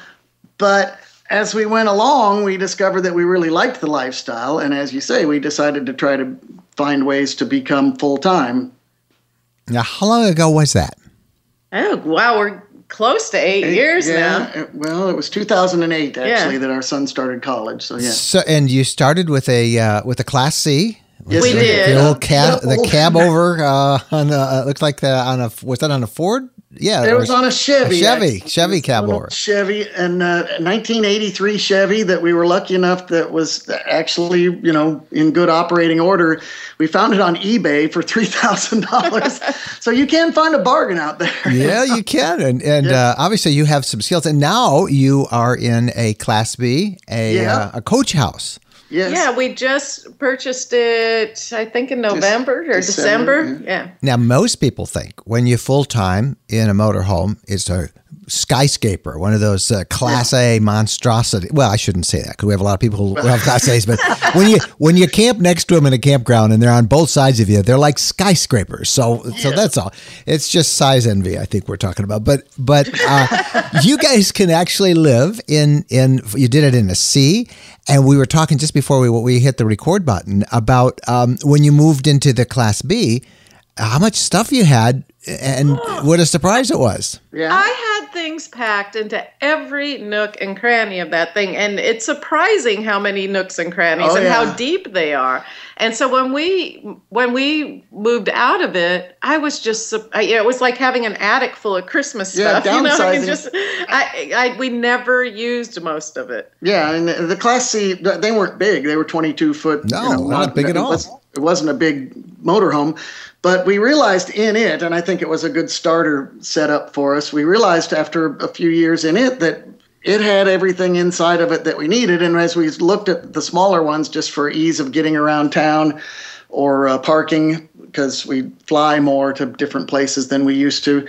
but as we went along, we discovered that we really liked the lifestyle. And as you say, we decided to try to find ways to become full-time. Now, how long ago was that? Oh, wow, we're close to eight, eight years yeah, now. It, well, it was two thousand eight actually yeah. that our son started college. So yeah. So and you started with a uh, with a Class C. Yes, we the, did. The old cab, the cab over uh, on the uh, looks like the, on a was that on a Ford? Yeah, it was on a Chevy. A Chevy, actually. Chevy cab over. Chevy, and uh, nineteen eighty-three Chevy that we were lucky enough that was actually, you know, in good operating order. We found it on eBay for three thousand dollars. So you can find a bargain out there. Yeah, you can, and and yeah. uh, obviously you have some skills, and now you are in a Class B, a yeah. uh, a coach house. Yes. Yeah, we just purchased it, I think, in November or December. December. Yeah. yeah. Now, most people think when you're full-time in a motorhome, it's a skyscraper, one of those uh, Class yeah. A monstrosity. Well, I shouldn't say that because we have a lot of people who have Class A's. But when you when you camp next to them in a campground and they're on both sides of you, they're like skyscrapers. So yeah. so that's all. It's just size envy, I think we're talking about. But but uh, you guys can actually live in in. You did it in a C. And we were talking just before we we hit the record button about um, when you moved into the Class B, how much stuff you had and oh. what a surprise it was. Yeah. I had things packed into every nook and cranny of that thing. And it's surprising how many nooks and crannies oh, and yeah. how deep they are. And so when we when we moved out of it, I was just, it was like having an attic full of Christmas stuff. Yeah, you know, I mean, just I, I we never used most of it. Yeah, and the Class C, they weren't big. They were twenty-two foot. No, you know, not, not big at all. It, was, it wasn't a big motorhome. But we realized in it, and I think it was a good starter setup for us, we realized after a few years in it that it had everything inside of it that we needed. And as we looked at the smaller ones, just for ease of getting around town or uh, parking, because we fly more to different places than we used to,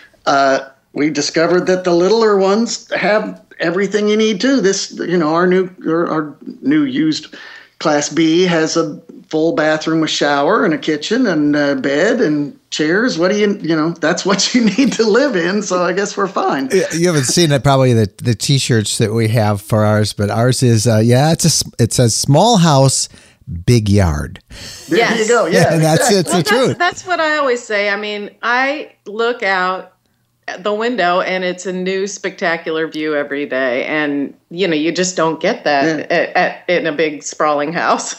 uh, we discovered that the littler ones have everything you need too. This, you know, our new our, our new used Class B has a full bathroom with shower and a kitchen and a bed and chairs. What do you, you know, that's what you need to live in. So I guess we're fine. You haven't seen it, probably the, the t-shirts that we have for ours, but ours is, uh, yeah, it's a, it says small house, big yard. There yes. you go. Yeah. And that's, it's well, the that's, truth. That's what I always say. I mean, I look out the window and it's a new spectacular view every day, and you know you just don't get that yeah. at, at, in a big sprawling house.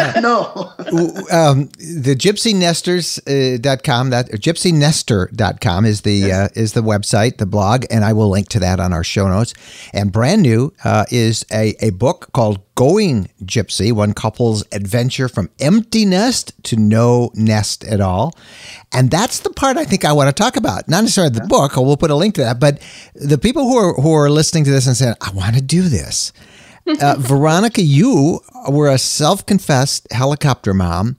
No. um, the gypsy nesters dot com, that gypsy nester dot com is the yes. uh, is the website, the blog, and I will link to that on our show notes. And brand new uh, is a, a book called Going Gypsy, one couple's adventure from empty nest to no nest at all. And that's the part I think I want to talk about. Not necessarily the book, or we'll put a link to that, but the people who are who are listening to this and saying, I want to do this. Uh, Veronica, you were a self-confessed helicopter mom.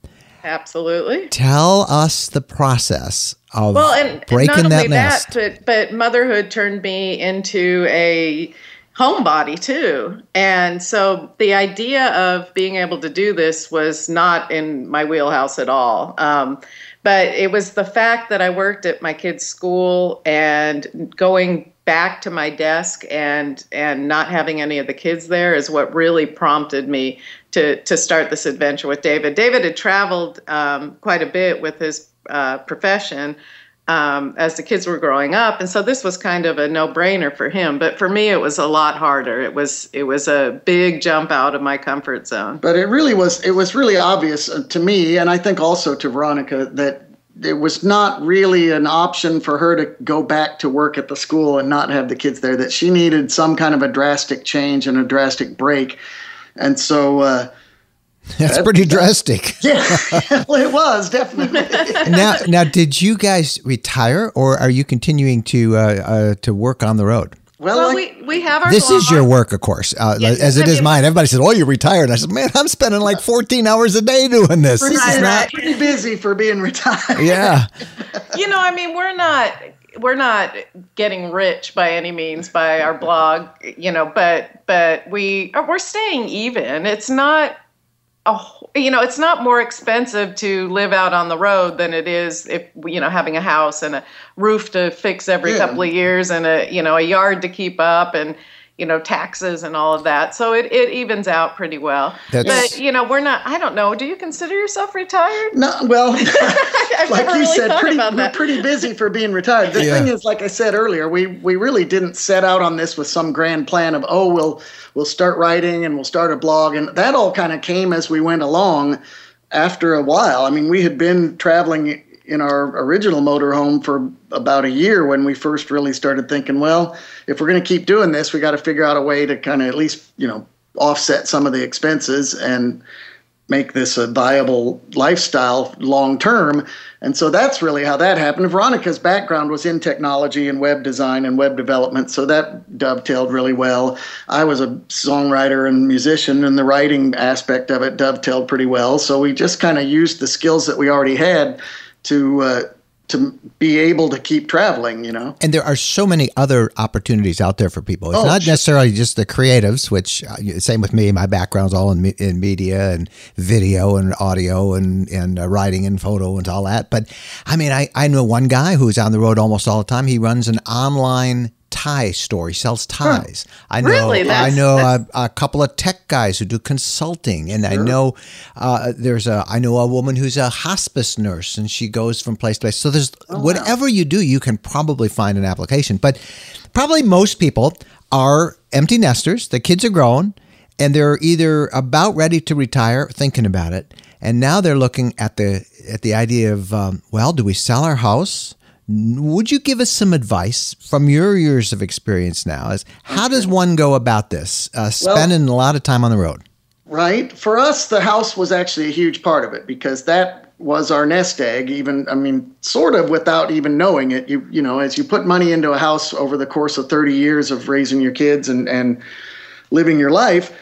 Absolutely. Tell us the process of well, and breaking not that only nest. That, but, but motherhood turned me into a homebody too. And so the idea of being able to do this was not in my wheelhouse at all. Um, but it was the fact that I worked at my kids' school and going back to my desk and and not having any of the kids there is what really prompted me to to start this adventure with David. David had traveled um, quite a bit with his uh, profession um, as the kids were growing up, and so this was kind of a no-brainer for him. But for me, it was a lot harder. It was it was a big jump out of my comfort zone. But it really was it was really obvious to me, and I think also to Veronica, that it was not really an option for her to go back to work at the school and not have the kids there, that she needed some kind of a drastic change and a drastic break. And so uh, that's that, pretty drastic. Yeah, well, it was definitely. now, now, did you guys retire, or are you continuing to uh, uh, to work on the road? Well, well like, we, we have our This farm. is your work, of course, uh, yes, as it is mine. Everybody says, oh, you're retired. I said, man, I'm spending like fourteen hours a day doing this. Pretty, this is not- pretty busy for being retired. Yeah. You know, I mean, we're not we're not getting rich by any means by our blog, you know, but but we we're staying even. It's not a you know, it's not more expensive to live out on the road than it is if, you know, having a house and a roof to fix every yeah. couple of years and a, you know, a yard to keep up and, you know, taxes and all of that. So it, it evens out pretty well. That's... But, you know, we're not, I don't know. Do you consider yourself retired? No, well, I've like never you really said, thought pretty, about we're that. pretty busy for being retired. The yeah. thing is, like I said earlier, we, we really didn't set out on this with some grand plan of, oh, we'll, we'll start writing and we'll start a blog. And that all kind of came as we went along after a while. I mean, we had been traveling in our original motorhome for about a year when we first really started thinking, well, if we're going to keep doing this, we got to figure out a way to kind of at least, you know, offset some of the expenses and make this a viable lifestyle long term. And so that's really how that happened. Veronica's background was in technology and web design and web development, so that dovetailed really well. I was a songwriter and musician, and the writing aspect of it dovetailed pretty well. So we just kind of used the skills that we already had to uh, to be able to keep traveling, you know. And there are so many other opportunities out there for people. It's oh, not sure. necessarily just the creatives, which uh, same with me. My background's all in, me- in media and video and audio and, and uh, writing and photo and all that. But I mean, I, I know one guy who's on the road almost all the time. He runs an online tie store. He sells ties. Huh. I know. Really? I know a, a couple of tech guys who do consulting, and sure. I know uh, there's a. I know a woman who's a hospice nurse, and she goes from place to place. So there's oh, whatever wow. you do, you can probably find an application. But probably most people are empty nesters. The kids are grown, and they're either about ready to retire, thinking about it, and now they're looking at the at the idea of, um, well, do we sell our house? Would you give us some advice from your years of experience now? As how does one go about this, uh, spending well, a lot of time on the road? Right. For us, the house was actually a huge part of it because that was our nest egg. Even, I mean, sort of without even knowing it. You you know, as you put money into a house over the course of thirty years of raising your kids and, and living your life,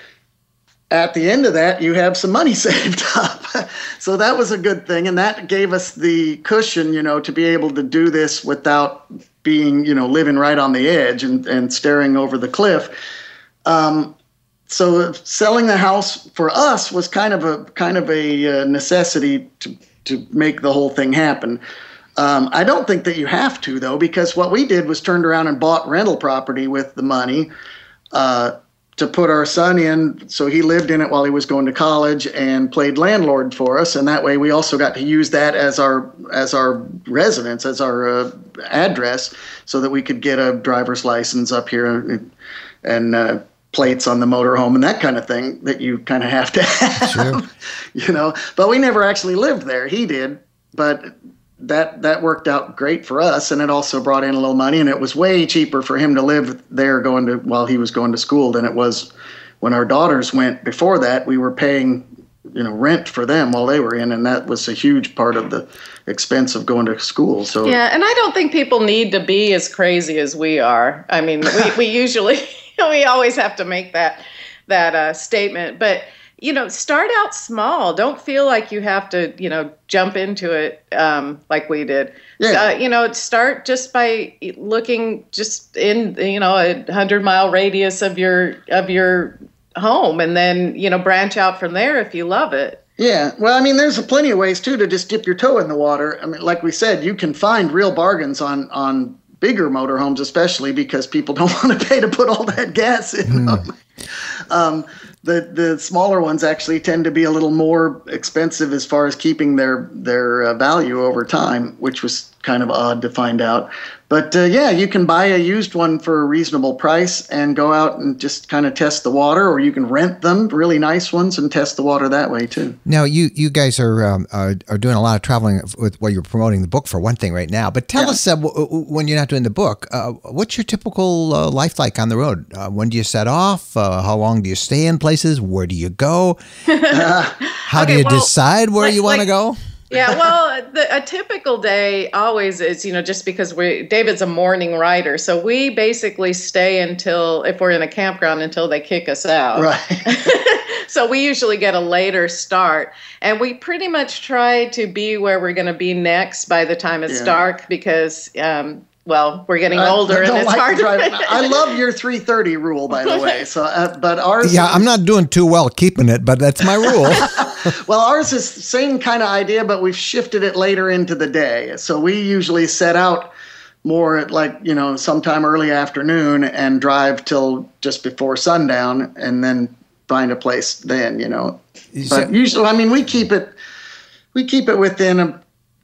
at the end of that, you have some money saved up. So that was a good thing. And that gave us the cushion, you know, to be able to do this without being, you know, living right on the edge and, and staring over the cliff. Um, so selling the house for us was kind of a kind of a necessity to, to make the whole thing happen. Um, I don't think that you have to, though, because what we did was turned around and bought rental property with the money, uh, to put our son in, so he lived in it while he was going to college and played landlord for us, and that way we also got to use that as our as our residence, as our uh, address, so that we could get a driver's license up here and, and uh, plates on the motorhome and that kind of thing that you kind of have to have, sure. You know. But we never actually lived there. He did, but that that worked out great for us, and it also brought in a little money, and it was way cheaper for him to live there going to while he was going to school than it was when our daughters went. Before that, we were paying, you know, rent for them while they were in, and that was a huge part of the expense of going to school. So yeah, and I don't think people need to be as crazy as we are. I mean, we, we usually we always have to make that that uh, statement, but you know, start out small. Don't feel like you have to, you know, jump into it um, like we did. Yeah. Uh, you know, start just by looking just in, you know, a hundred mile radius of your of your home, and then, you know, branch out from there if you love it. Yeah. Well, I mean, there's plenty of ways too to just dip your toe in the water. I mean, like we said, you can find real bargains on on bigger motorhomes, especially because people don't want to pay to put all that gas in mm. them. Um, the the smaller ones actually tend to be a little more expensive as far as keeping their their uh, value over time, which was kind of odd to find out. But uh, yeah, you can buy a used one for a reasonable price and go out and just kind of test the water, or you can rent them, really nice ones, and test the water that way too. Now, you you guys are um, are, are doing a lot of traveling with well, you're promoting the book for one thing right now. But tell yeah. us uh, w- w- when you're not doing the book, uh, what's your typical uh, life like on the road? Uh, when do you set off? Uh, how long do you stay in places? Where do you go? Uh, how okay, do you well, decide where like, you want to like, go? Yeah, well, the, a typical day always is, you know, just because we David's a morning rider, so we basically stay until, if we're in a campground, until they kick us out. Right. So we usually get a later start, and we pretty much try to be where we're going to be next by the time it's yeah. dark, because um, well, we're getting older, I, I and it's like hard to drive. I love your three thirty rule, by the way. So, uh, but ours. Yeah, I'm not doing too well keeping it, but that's my rule. Well, ours is the same kind of idea, but we've shifted it later into the day. So we usually set out more at like, you know, sometime early afternoon and drive till just before sundown, and then find a place then, you know. But usually, I mean, we keep it, we keep it within a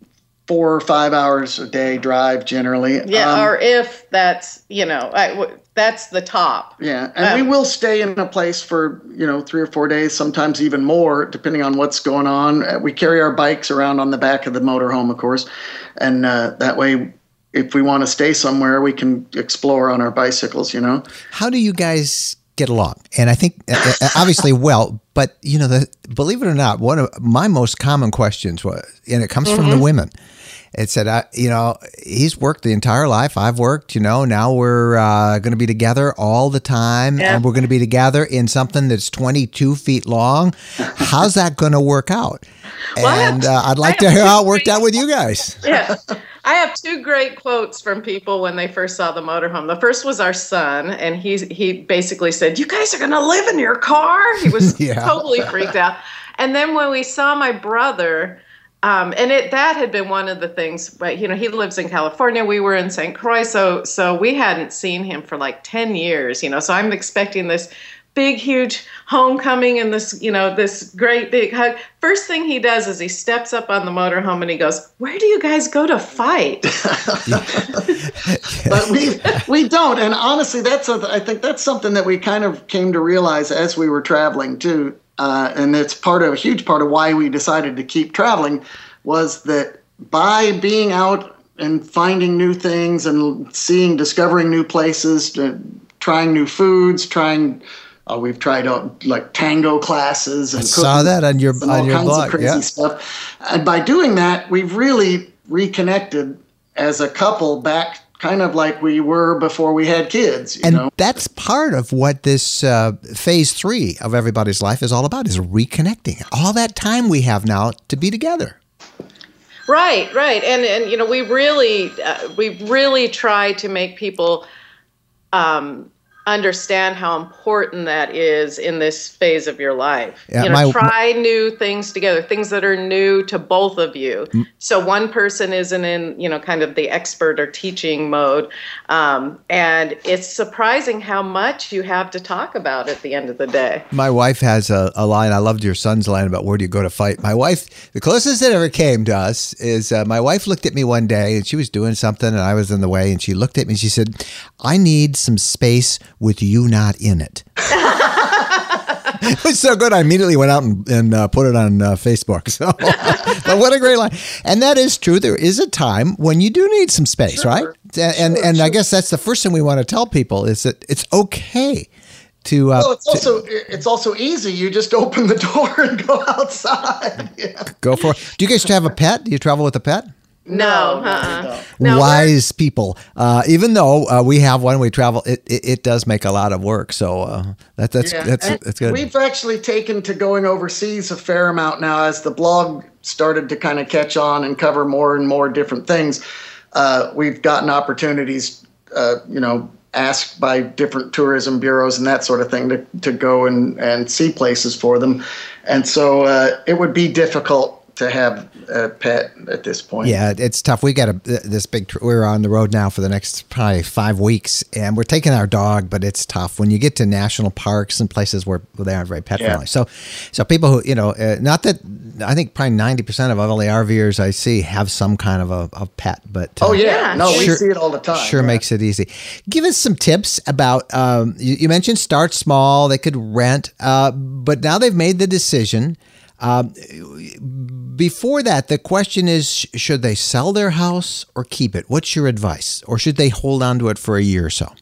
four or five hours a day drive generally. Yeah, um, or if that's, you know, I, w- that's the top. Yeah, and um, we will stay in a place for, you know, three or four days, sometimes even more, depending on what's going on. We carry our bikes around on the back of the motorhome, of course, and uh, that way, if we want to stay somewhere, we can explore on our bicycles, you know. How do you guys get along? And I think obviously well, but you know, the, believe it or not, one of my most common questions was, and it comes mm-hmm. from the women. It said, uh, you know, he's worked the entire life. I've worked, you know, now we're uh, going to be together all the time, yeah. and we're going to be together in something that's twenty-two feet long. How's that going to work out? Well, and uh, I'd like to hear how it worked out with you guys. Yeah. I have two great quotes from people when they first saw the motorhome. The first was our son, and he he basically said, "You guys are going to live in your car?" He was yeah. totally freaked out. And then when we saw my brother, um, and it that had been one of the things. But you know, he lives in California. We were in Saint Croix, so so we hadn't seen him for like ten years. You know, so I'm expecting this big, huge homecoming and this, you know, this great big hug. First thing he does is he steps up on the motorhome and he goes, "Where do you guys go to fight?" But we we don't. And honestly, that's a, I think that's something that we kind of came to realize as we were traveling too. Uh, and it's part of a huge part of why we decided to keep traveling, was that by being out and finding new things and seeing, discovering new places, uh, trying new foods, trying. Uh, we've tried out like tango classes and I saw that on your and all on your kinds blog. of crazy yeah. stuff. And by doing that, we've really reconnected as a couple back, kind of like we were before we had kids. You and know? That's part of what this uh, phase three of everybody's life is all about: is reconnecting. All that time we have now to be together. Right, right, and and you know we really uh, we really try to make people. Um, understand how important that is in this phase of your life. Yeah, you know, my, try my, new things together, things that are new to both of you. Mm. So one person isn't in, you know, kind of the expert or teaching mode. Um, and it's surprising how much you have to talk about at the end of the day. My wife has a, a line. I loved your son's line about where do you go to fight. My wife, the closest it ever came to us is uh, my wife looked at me one day and she was doing something and I was in the way, and she looked at me and she said, "I need some space with you not in it." It was so good. I immediately went out and, and uh, put it on uh, Facebook. So, but what a great line. And that is true. There is a time when you do need some space, sure. right? And and, sure, and sure. I guess that's the first thing we want to tell people is that it's okay to. Uh, well, it's also to, it's also easy. You just open the door and go outside. Yeah. Go for it. Do you guys have a pet? Do you travel with a pet? No, no, uh-uh. no. No, Wise people. Uh, even though uh, we have one, we travel. It, it it does make a lot of work. So uh, that, that's Yeah. that's And that's good. We've actually taken to going overseas a fair amount now as the blog started to kind of catch on and cover more and more different things. Uh, we've gotten opportunities, uh, you know, asked by different tourism bureaus and that sort of thing to, to go and, and see places for them. And so uh, it would be difficult to have a pet at this point. Yeah, it's tough. We got a this big. Tr- we're on the road now for the next probably five weeks, and we're taking our dog. But it's tough when you get to national parks and places where they aren't very pet Yeah. friendly. So, so people who you know, uh, not that I think probably ninety percent of all the RVers I see have some kind of a, a pet. But uh, Oh yeah, Yeah. no, we Sure- see it all the time. Sure yeah. makes it easy. Give us some tips about, um, you, you mentioned start small, they could rent, uh, but now they've made the decision. Um, before that, the question is, sh- should they sell their house or keep it? What's your advice? Or should they hold on to it for a year or so?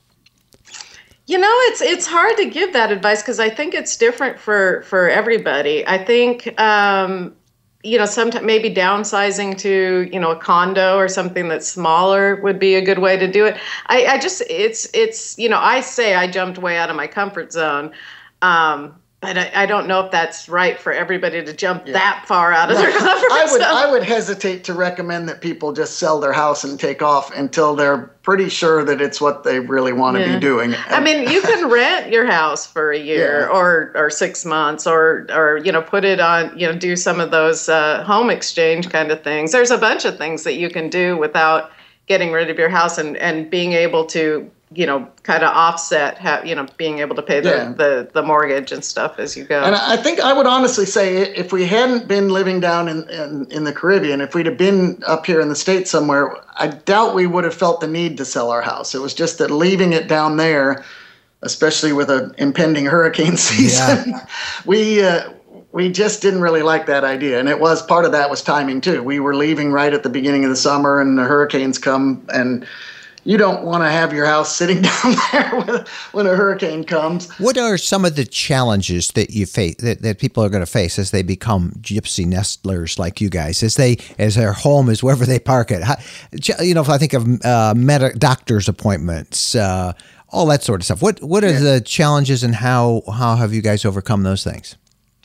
You know, it's it's hard to give that advice because I think it's different for, for everybody. I think, um, you know, sometimes maybe downsizing to, you know, a condo or something that's smaller would be a good way to do it. I, I just, it's, it's, you know, I say I jumped way out of my comfort zone. Um, But I, I don't know if that's right for everybody to jump that far out of their comfort I would zone. I would hesitate to recommend that people just sell their house and take off until they're pretty sure that it's what they really want to Yeah. be doing. I mean, you can rent your house for a year Yeah. or or six months, or or you know, put it on, you know, do some of those uh, home exchange kind of things. There's a bunch of things that you can do without getting rid of your house and, and being able to, you know, kind of offset, ha- you know, being able to pay the, Yeah. the, the mortgage and stuff as you go. And I think I would honestly say if we hadn't been living down in, in, in the Caribbean, if we'd have been up here in the States somewhere, I doubt we would have felt the need to sell our house. It was just that leaving it down there, especially with an impending hurricane season, we uh, we just didn't really like that idea. And it was part of that was timing too. We were leaving right at the beginning of the summer and the hurricanes come, and you don't want to have your house sitting down there when, when a hurricane comes. What are some of the challenges that you face that, that people are going to face as they become gypsy nestlers like you guys, as they as their home is wherever they park it? How, you know, if I think of uh, med- doctor's appointments, uh, all that sort of stuff. What what are Yeah. the challenges, and how how have you guys overcome those things?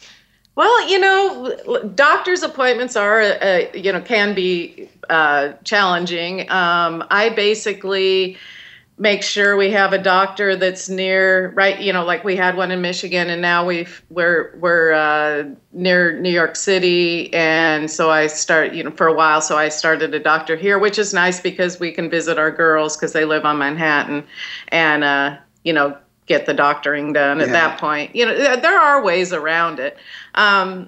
Well, you know, doctor's appointments are, uh, you know, can be uh, challenging. Um, I basically make sure we have a doctor that's near, right? You know, like we had one in Michigan, and now we've we're we're uh, near New York City, and so I start, you know, for a while. So I started a doctor here, which is nice because we can visit our girls because they live on Manhattan, and uh, you know, get the doctoring done at Yeah. that point. You know, there- there are ways around it. Um,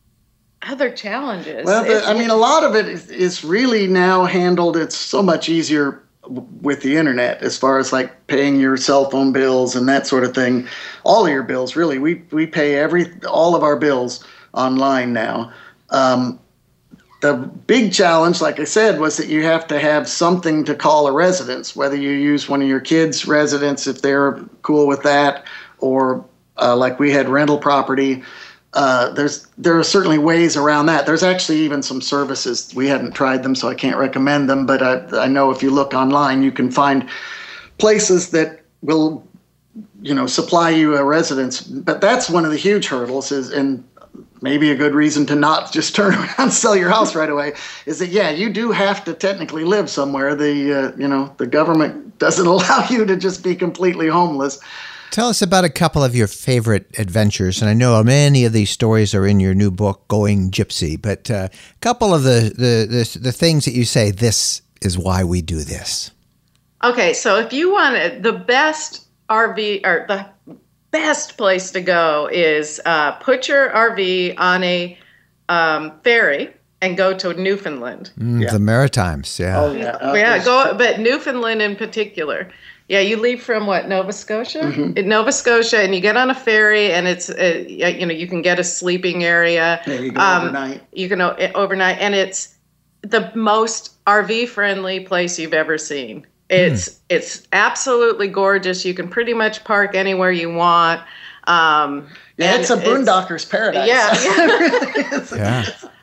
other challenges. Well, the, It's- I mean, a lot of it is, is really now handled. It's so much easier w- with the internet as far as like paying your cell phone bills and that sort of thing. All of your bills, really. We we pay every all of our bills online now. Um, the big challenge, like I said, was that you have to have something to call a residence, whether you use one of your kids' residence if they're cool with that, or uh, like we had rental property. Uh, there's there are certainly ways around that. There's actually even some services. We hadn't tried them, so I can't recommend them. But I, I know if you look online, you can find places that will, you know, supply you a residence. But that's one of the huge hurdles. Is and maybe a good reason to not just turn around and sell your house right away. Is that yeah, you do have to technically live somewhere. The uh, you know the government doesn't allow you to just be completely homeless. Tell us about a couple of your favorite adventures. And I know many of these stories are in your new book, Going Gypsy, but uh, a couple of the, the, the, the things that you say, this is why we do this. Okay, so if you want the best R V, or the best place to go is uh, put your R V on a um, ferry and go to Newfoundland. Mm, Yeah. The Maritimes, yeah. Oh yeah, uh, yeah, it's- go, but Newfoundland in particular. Yeah, you leave from what, Nova Scotia? Mm-hmm. In Nova Scotia, and you get on a ferry, and it's uh, you know you can get a sleeping area. Yeah, you go Um, overnight. You can o- overnight, and it's the most R V friendly place you've ever seen. It's it's absolutely gorgeous. You can pretty much park anywhere you want. Um, Yeah, and it's a boondocker's paradise. Yeah, yeah. It really is. Yeah.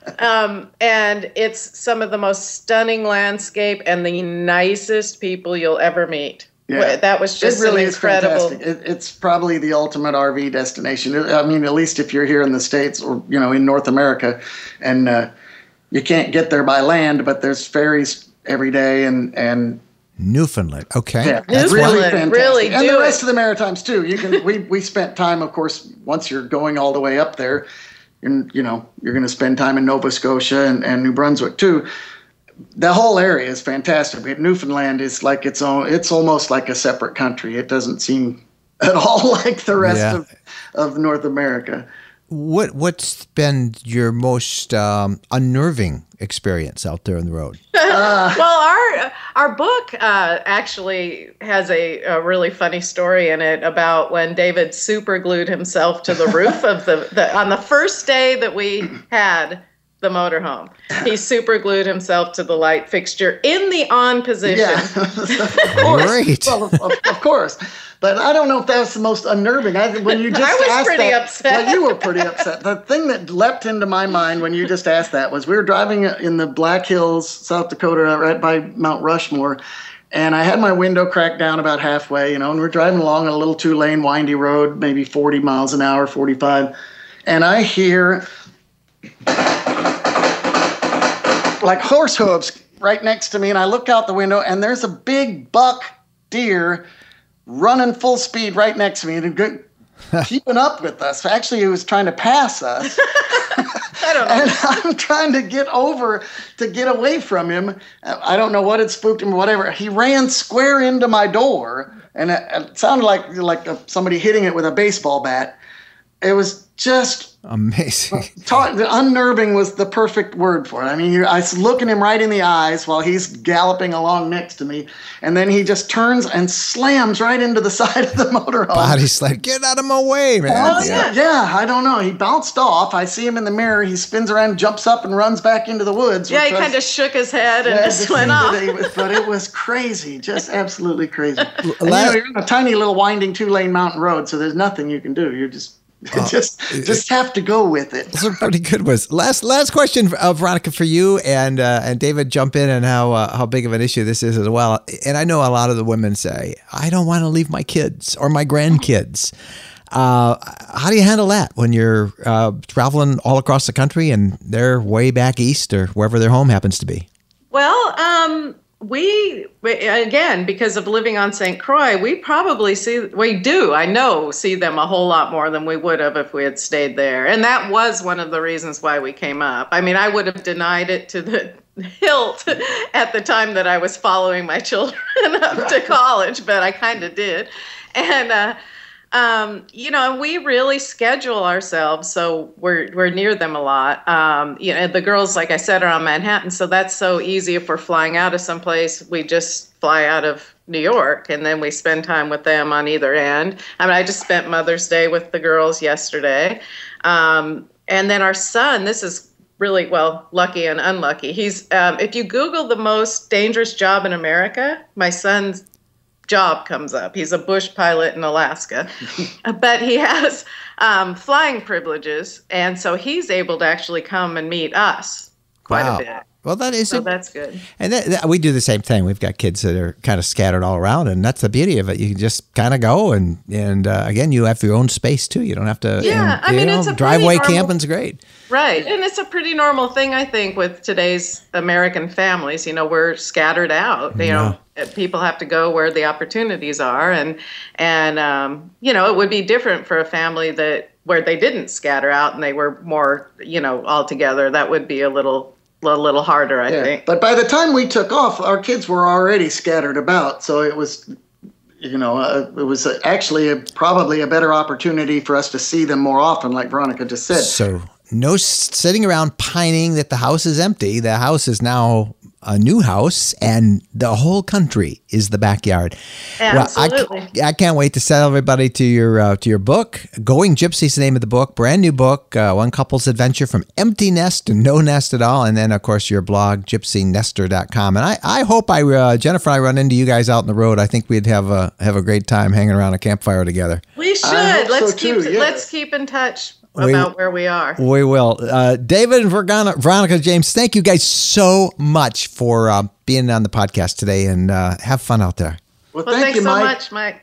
um, and it's some of the most stunning landscape and the nicest people you'll ever meet. Yeah. That was just it really an incredible. Is fantastic. It, it's probably the ultimate R V destination. I mean, at least if you're here in the States or, you know, in North America, and uh, you can't get there by land, but there's ferries every day, and and Newfoundland. Okay. Yeah, Newfoundland, really fantastic. really and do the rest it. of the Maritimes too. You can. we we spent time, of course, once you're going all the way up there, and you know you're going to spend time in Nova Scotia and, and New Brunswick too. The whole area is fantastic. But Newfoundland is like its own. It's almost like a separate country. It doesn't seem at all like the rest Yeah. of, of North America. What what's been your most um, unnerving experience out there on the road? Uh, well, our our book uh, actually has a, a really funny story in it about when David super glued himself to the roof of the, the on the first day that we had the motorhome. He super glued himself to the light fixture in the on position. Yeah, Great. Well, of, of, of course. But I don't know if that was the most unnerving. I when you just I was asked pretty that, upset. Well, you were pretty upset. The thing that leapt into my mind when you just asked that was we were driving in the Black Hills, South Dakota, right by Mount Rushmore, and I had my window cracked down about halfway, you know, and we're driving along a little two-lane windy road, maybe forty miles an hour, forty-five, and I hear like horse hooves right next to me, and I look out the window, and there's a big buck deer running full speed right next to me and good, keeping up with us. Actually, he was trying to pass us. I don't know. And I'm trying to get over to get away from him. I don't know what had spooked him or whatever. He ran square into my door, and it, it sounded like like a, somebody hitting it with a baseball bat. It was just amazing. Talk, the unnerving was the perfect word for it. I mean, you're, I was looking him right in the eyes while he's galloping along next to me, and then he just turns and slams right into the side of the motorhome. Body slide. Get out of my way, man. Oh, yeah. yeah, I don't know. He bounced off. I see him in the mirror. He spins around, jumps up, and runs back into the woods. Yeah, he kind of shook his head and yeah, just went off. It was, but it was crazy, just absolutely crazy. And, you know, you're on a tiny little winding two-lane mountain road, so there's nothing you can do. You're just... Uh, just just have to go with it. Those are pretty good ones. Last last question, uh, Veronica, for you, and uh, and David, jump in on how uh, how big of an issue this is as well. And I know a lot of the women say, I don't want to leave my kids or my grandkids. Uh, how do you handle that when you're uh, traveling all across the country and they're way back east or wherever their home happens to be? Well, um, we, we, again, because of living on Saint Croix, we probably see, we do, I know, see them a whole lot more than we would have if we had stayed there. And that was one of the reasons why we came up. I mean, I would have denied it to the hilt at the time that I was following my children up to college, but I kind of did. And, uh, Um, you know, we really schedule ourselves so we're we're near them a lot. Um, you know, the girls, like I said, are on Manhattan, so that's so easy. If we're flying out of someplace, we just fly out of New York, and then we spend time with them on either end. I mean, I just spent Mother's Day with the girls yesterday, um, and then our son. This is really, well, lucky and unlucky. He's um, if you Google the most dangerous job in America, my son's job comes up. He's a bush pilot in Alaska, but he has um, flying privileges, and so he's able to actually come and meet us quite wow. a bit. Well, that is so it. That's good. And that, that, we do the same thing. We've got kids that are kind of scattered all around, and that's the beauty of it. You can just kind of go, and and uh, again, you have your own space too. You don't have to. Yeah, and, I mean, know, it's a driveway normal, camping's great. Right, and it's a pretty normal thing, I think, with today's American families. You know, we're scattered out. You Yeah. know, people have to go where the opportunities are, and and um, you know, it would be different for a family that where they didn't scatter out and they were more, you know, all together. That would be a little. A little harder, I yeah. think. But by the time we took off, our kids were already scattered about, so it was, you know, uh, it was actually a, probably a better opportunity for us to see them more often, like Veronica just said. So no s- sitting around pining that the house is empty. The house is now a new house, and the whole country is the backyard. Absolutely. Well, I, I can't wait to sell everybody to your uh, to your book. Going Gypsy is the name of the book. Brand new book, uh, One Couple's Adventure from Empty Nest to No Nest at All. And then, of course, your blog, gypsy nester dot com. And I, I hope I uh, Jennifer and I run into you guys out on the road. I think we'd have a have a great time hanging around a campfire together. We should. I hope Let's so keep too, yes. let's keep in touch. about we, where we are. We will. Uh, David and Veronica, Veronica James, thank you guys so much for uh, being on the podcast today, and uh, have fun out there. Well, well thank thanks you, so Mike. much, Mike.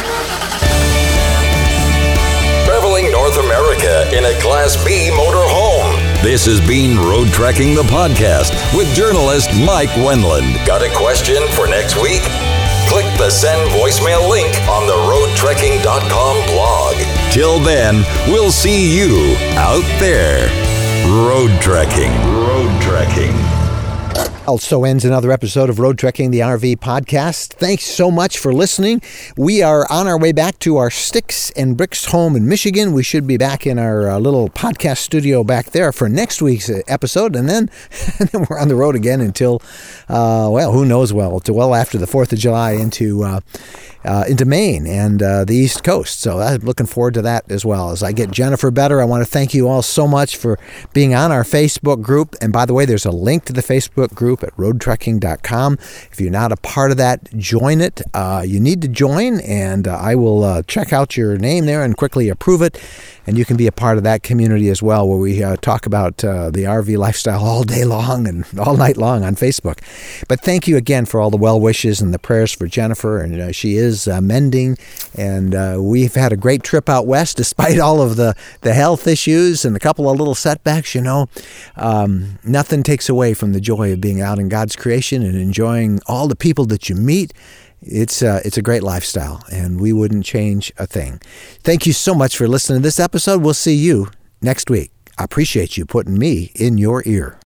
Traveling North America in a Class B motor home. This has been Road Trekking the Podcast with journalist Mike Wendland. Got a question for next week? Click the send voicemail link on the road trekking dot com blog. Till then, we'll see you out there. Road Trekking. Road Trekking. Also ends another episode of Road Trekking, the R V podcast. Thanks so much for listening. We are on our way back to our Sticks and Bricks home in Michigan. We should be back in our uh, little podcast studio back there for next week's episode, and then, and then we're on the road again until, uh, well, who knows well, to well after the fourth of July into uh, uh, into Maine and uh, the East Coast. So I'm looking forward to that as well. As I get Jennifer better, I want to thank you all so much for being on our Facebook group. And by the way, there's a link to the Facebook group at road trekking dot com. If you're not a part of that, join it. Uh, you need to join, and uh, I will uh, check out your name there and quickly approve it. And you can be a part of that community as well, where we uh, talk about uh, the R V lifestyle all day long and all night long on Facebook. But thank you again for all the well wishes and the prayers for Jennifer. And uh, she is uh, mending, and uh, we've had a great trip out west despite all of the, the health issues and a couple of little setbacks. You know, um, nothing takes away from the joy of being out in God's creation and enjoying all the people that you meet. It's uh, it's a great lifestyle, and we wouldn't change a thing. Thank you so much for listening to this episode. We'll see you next week. I appreciate you putting me in your ear.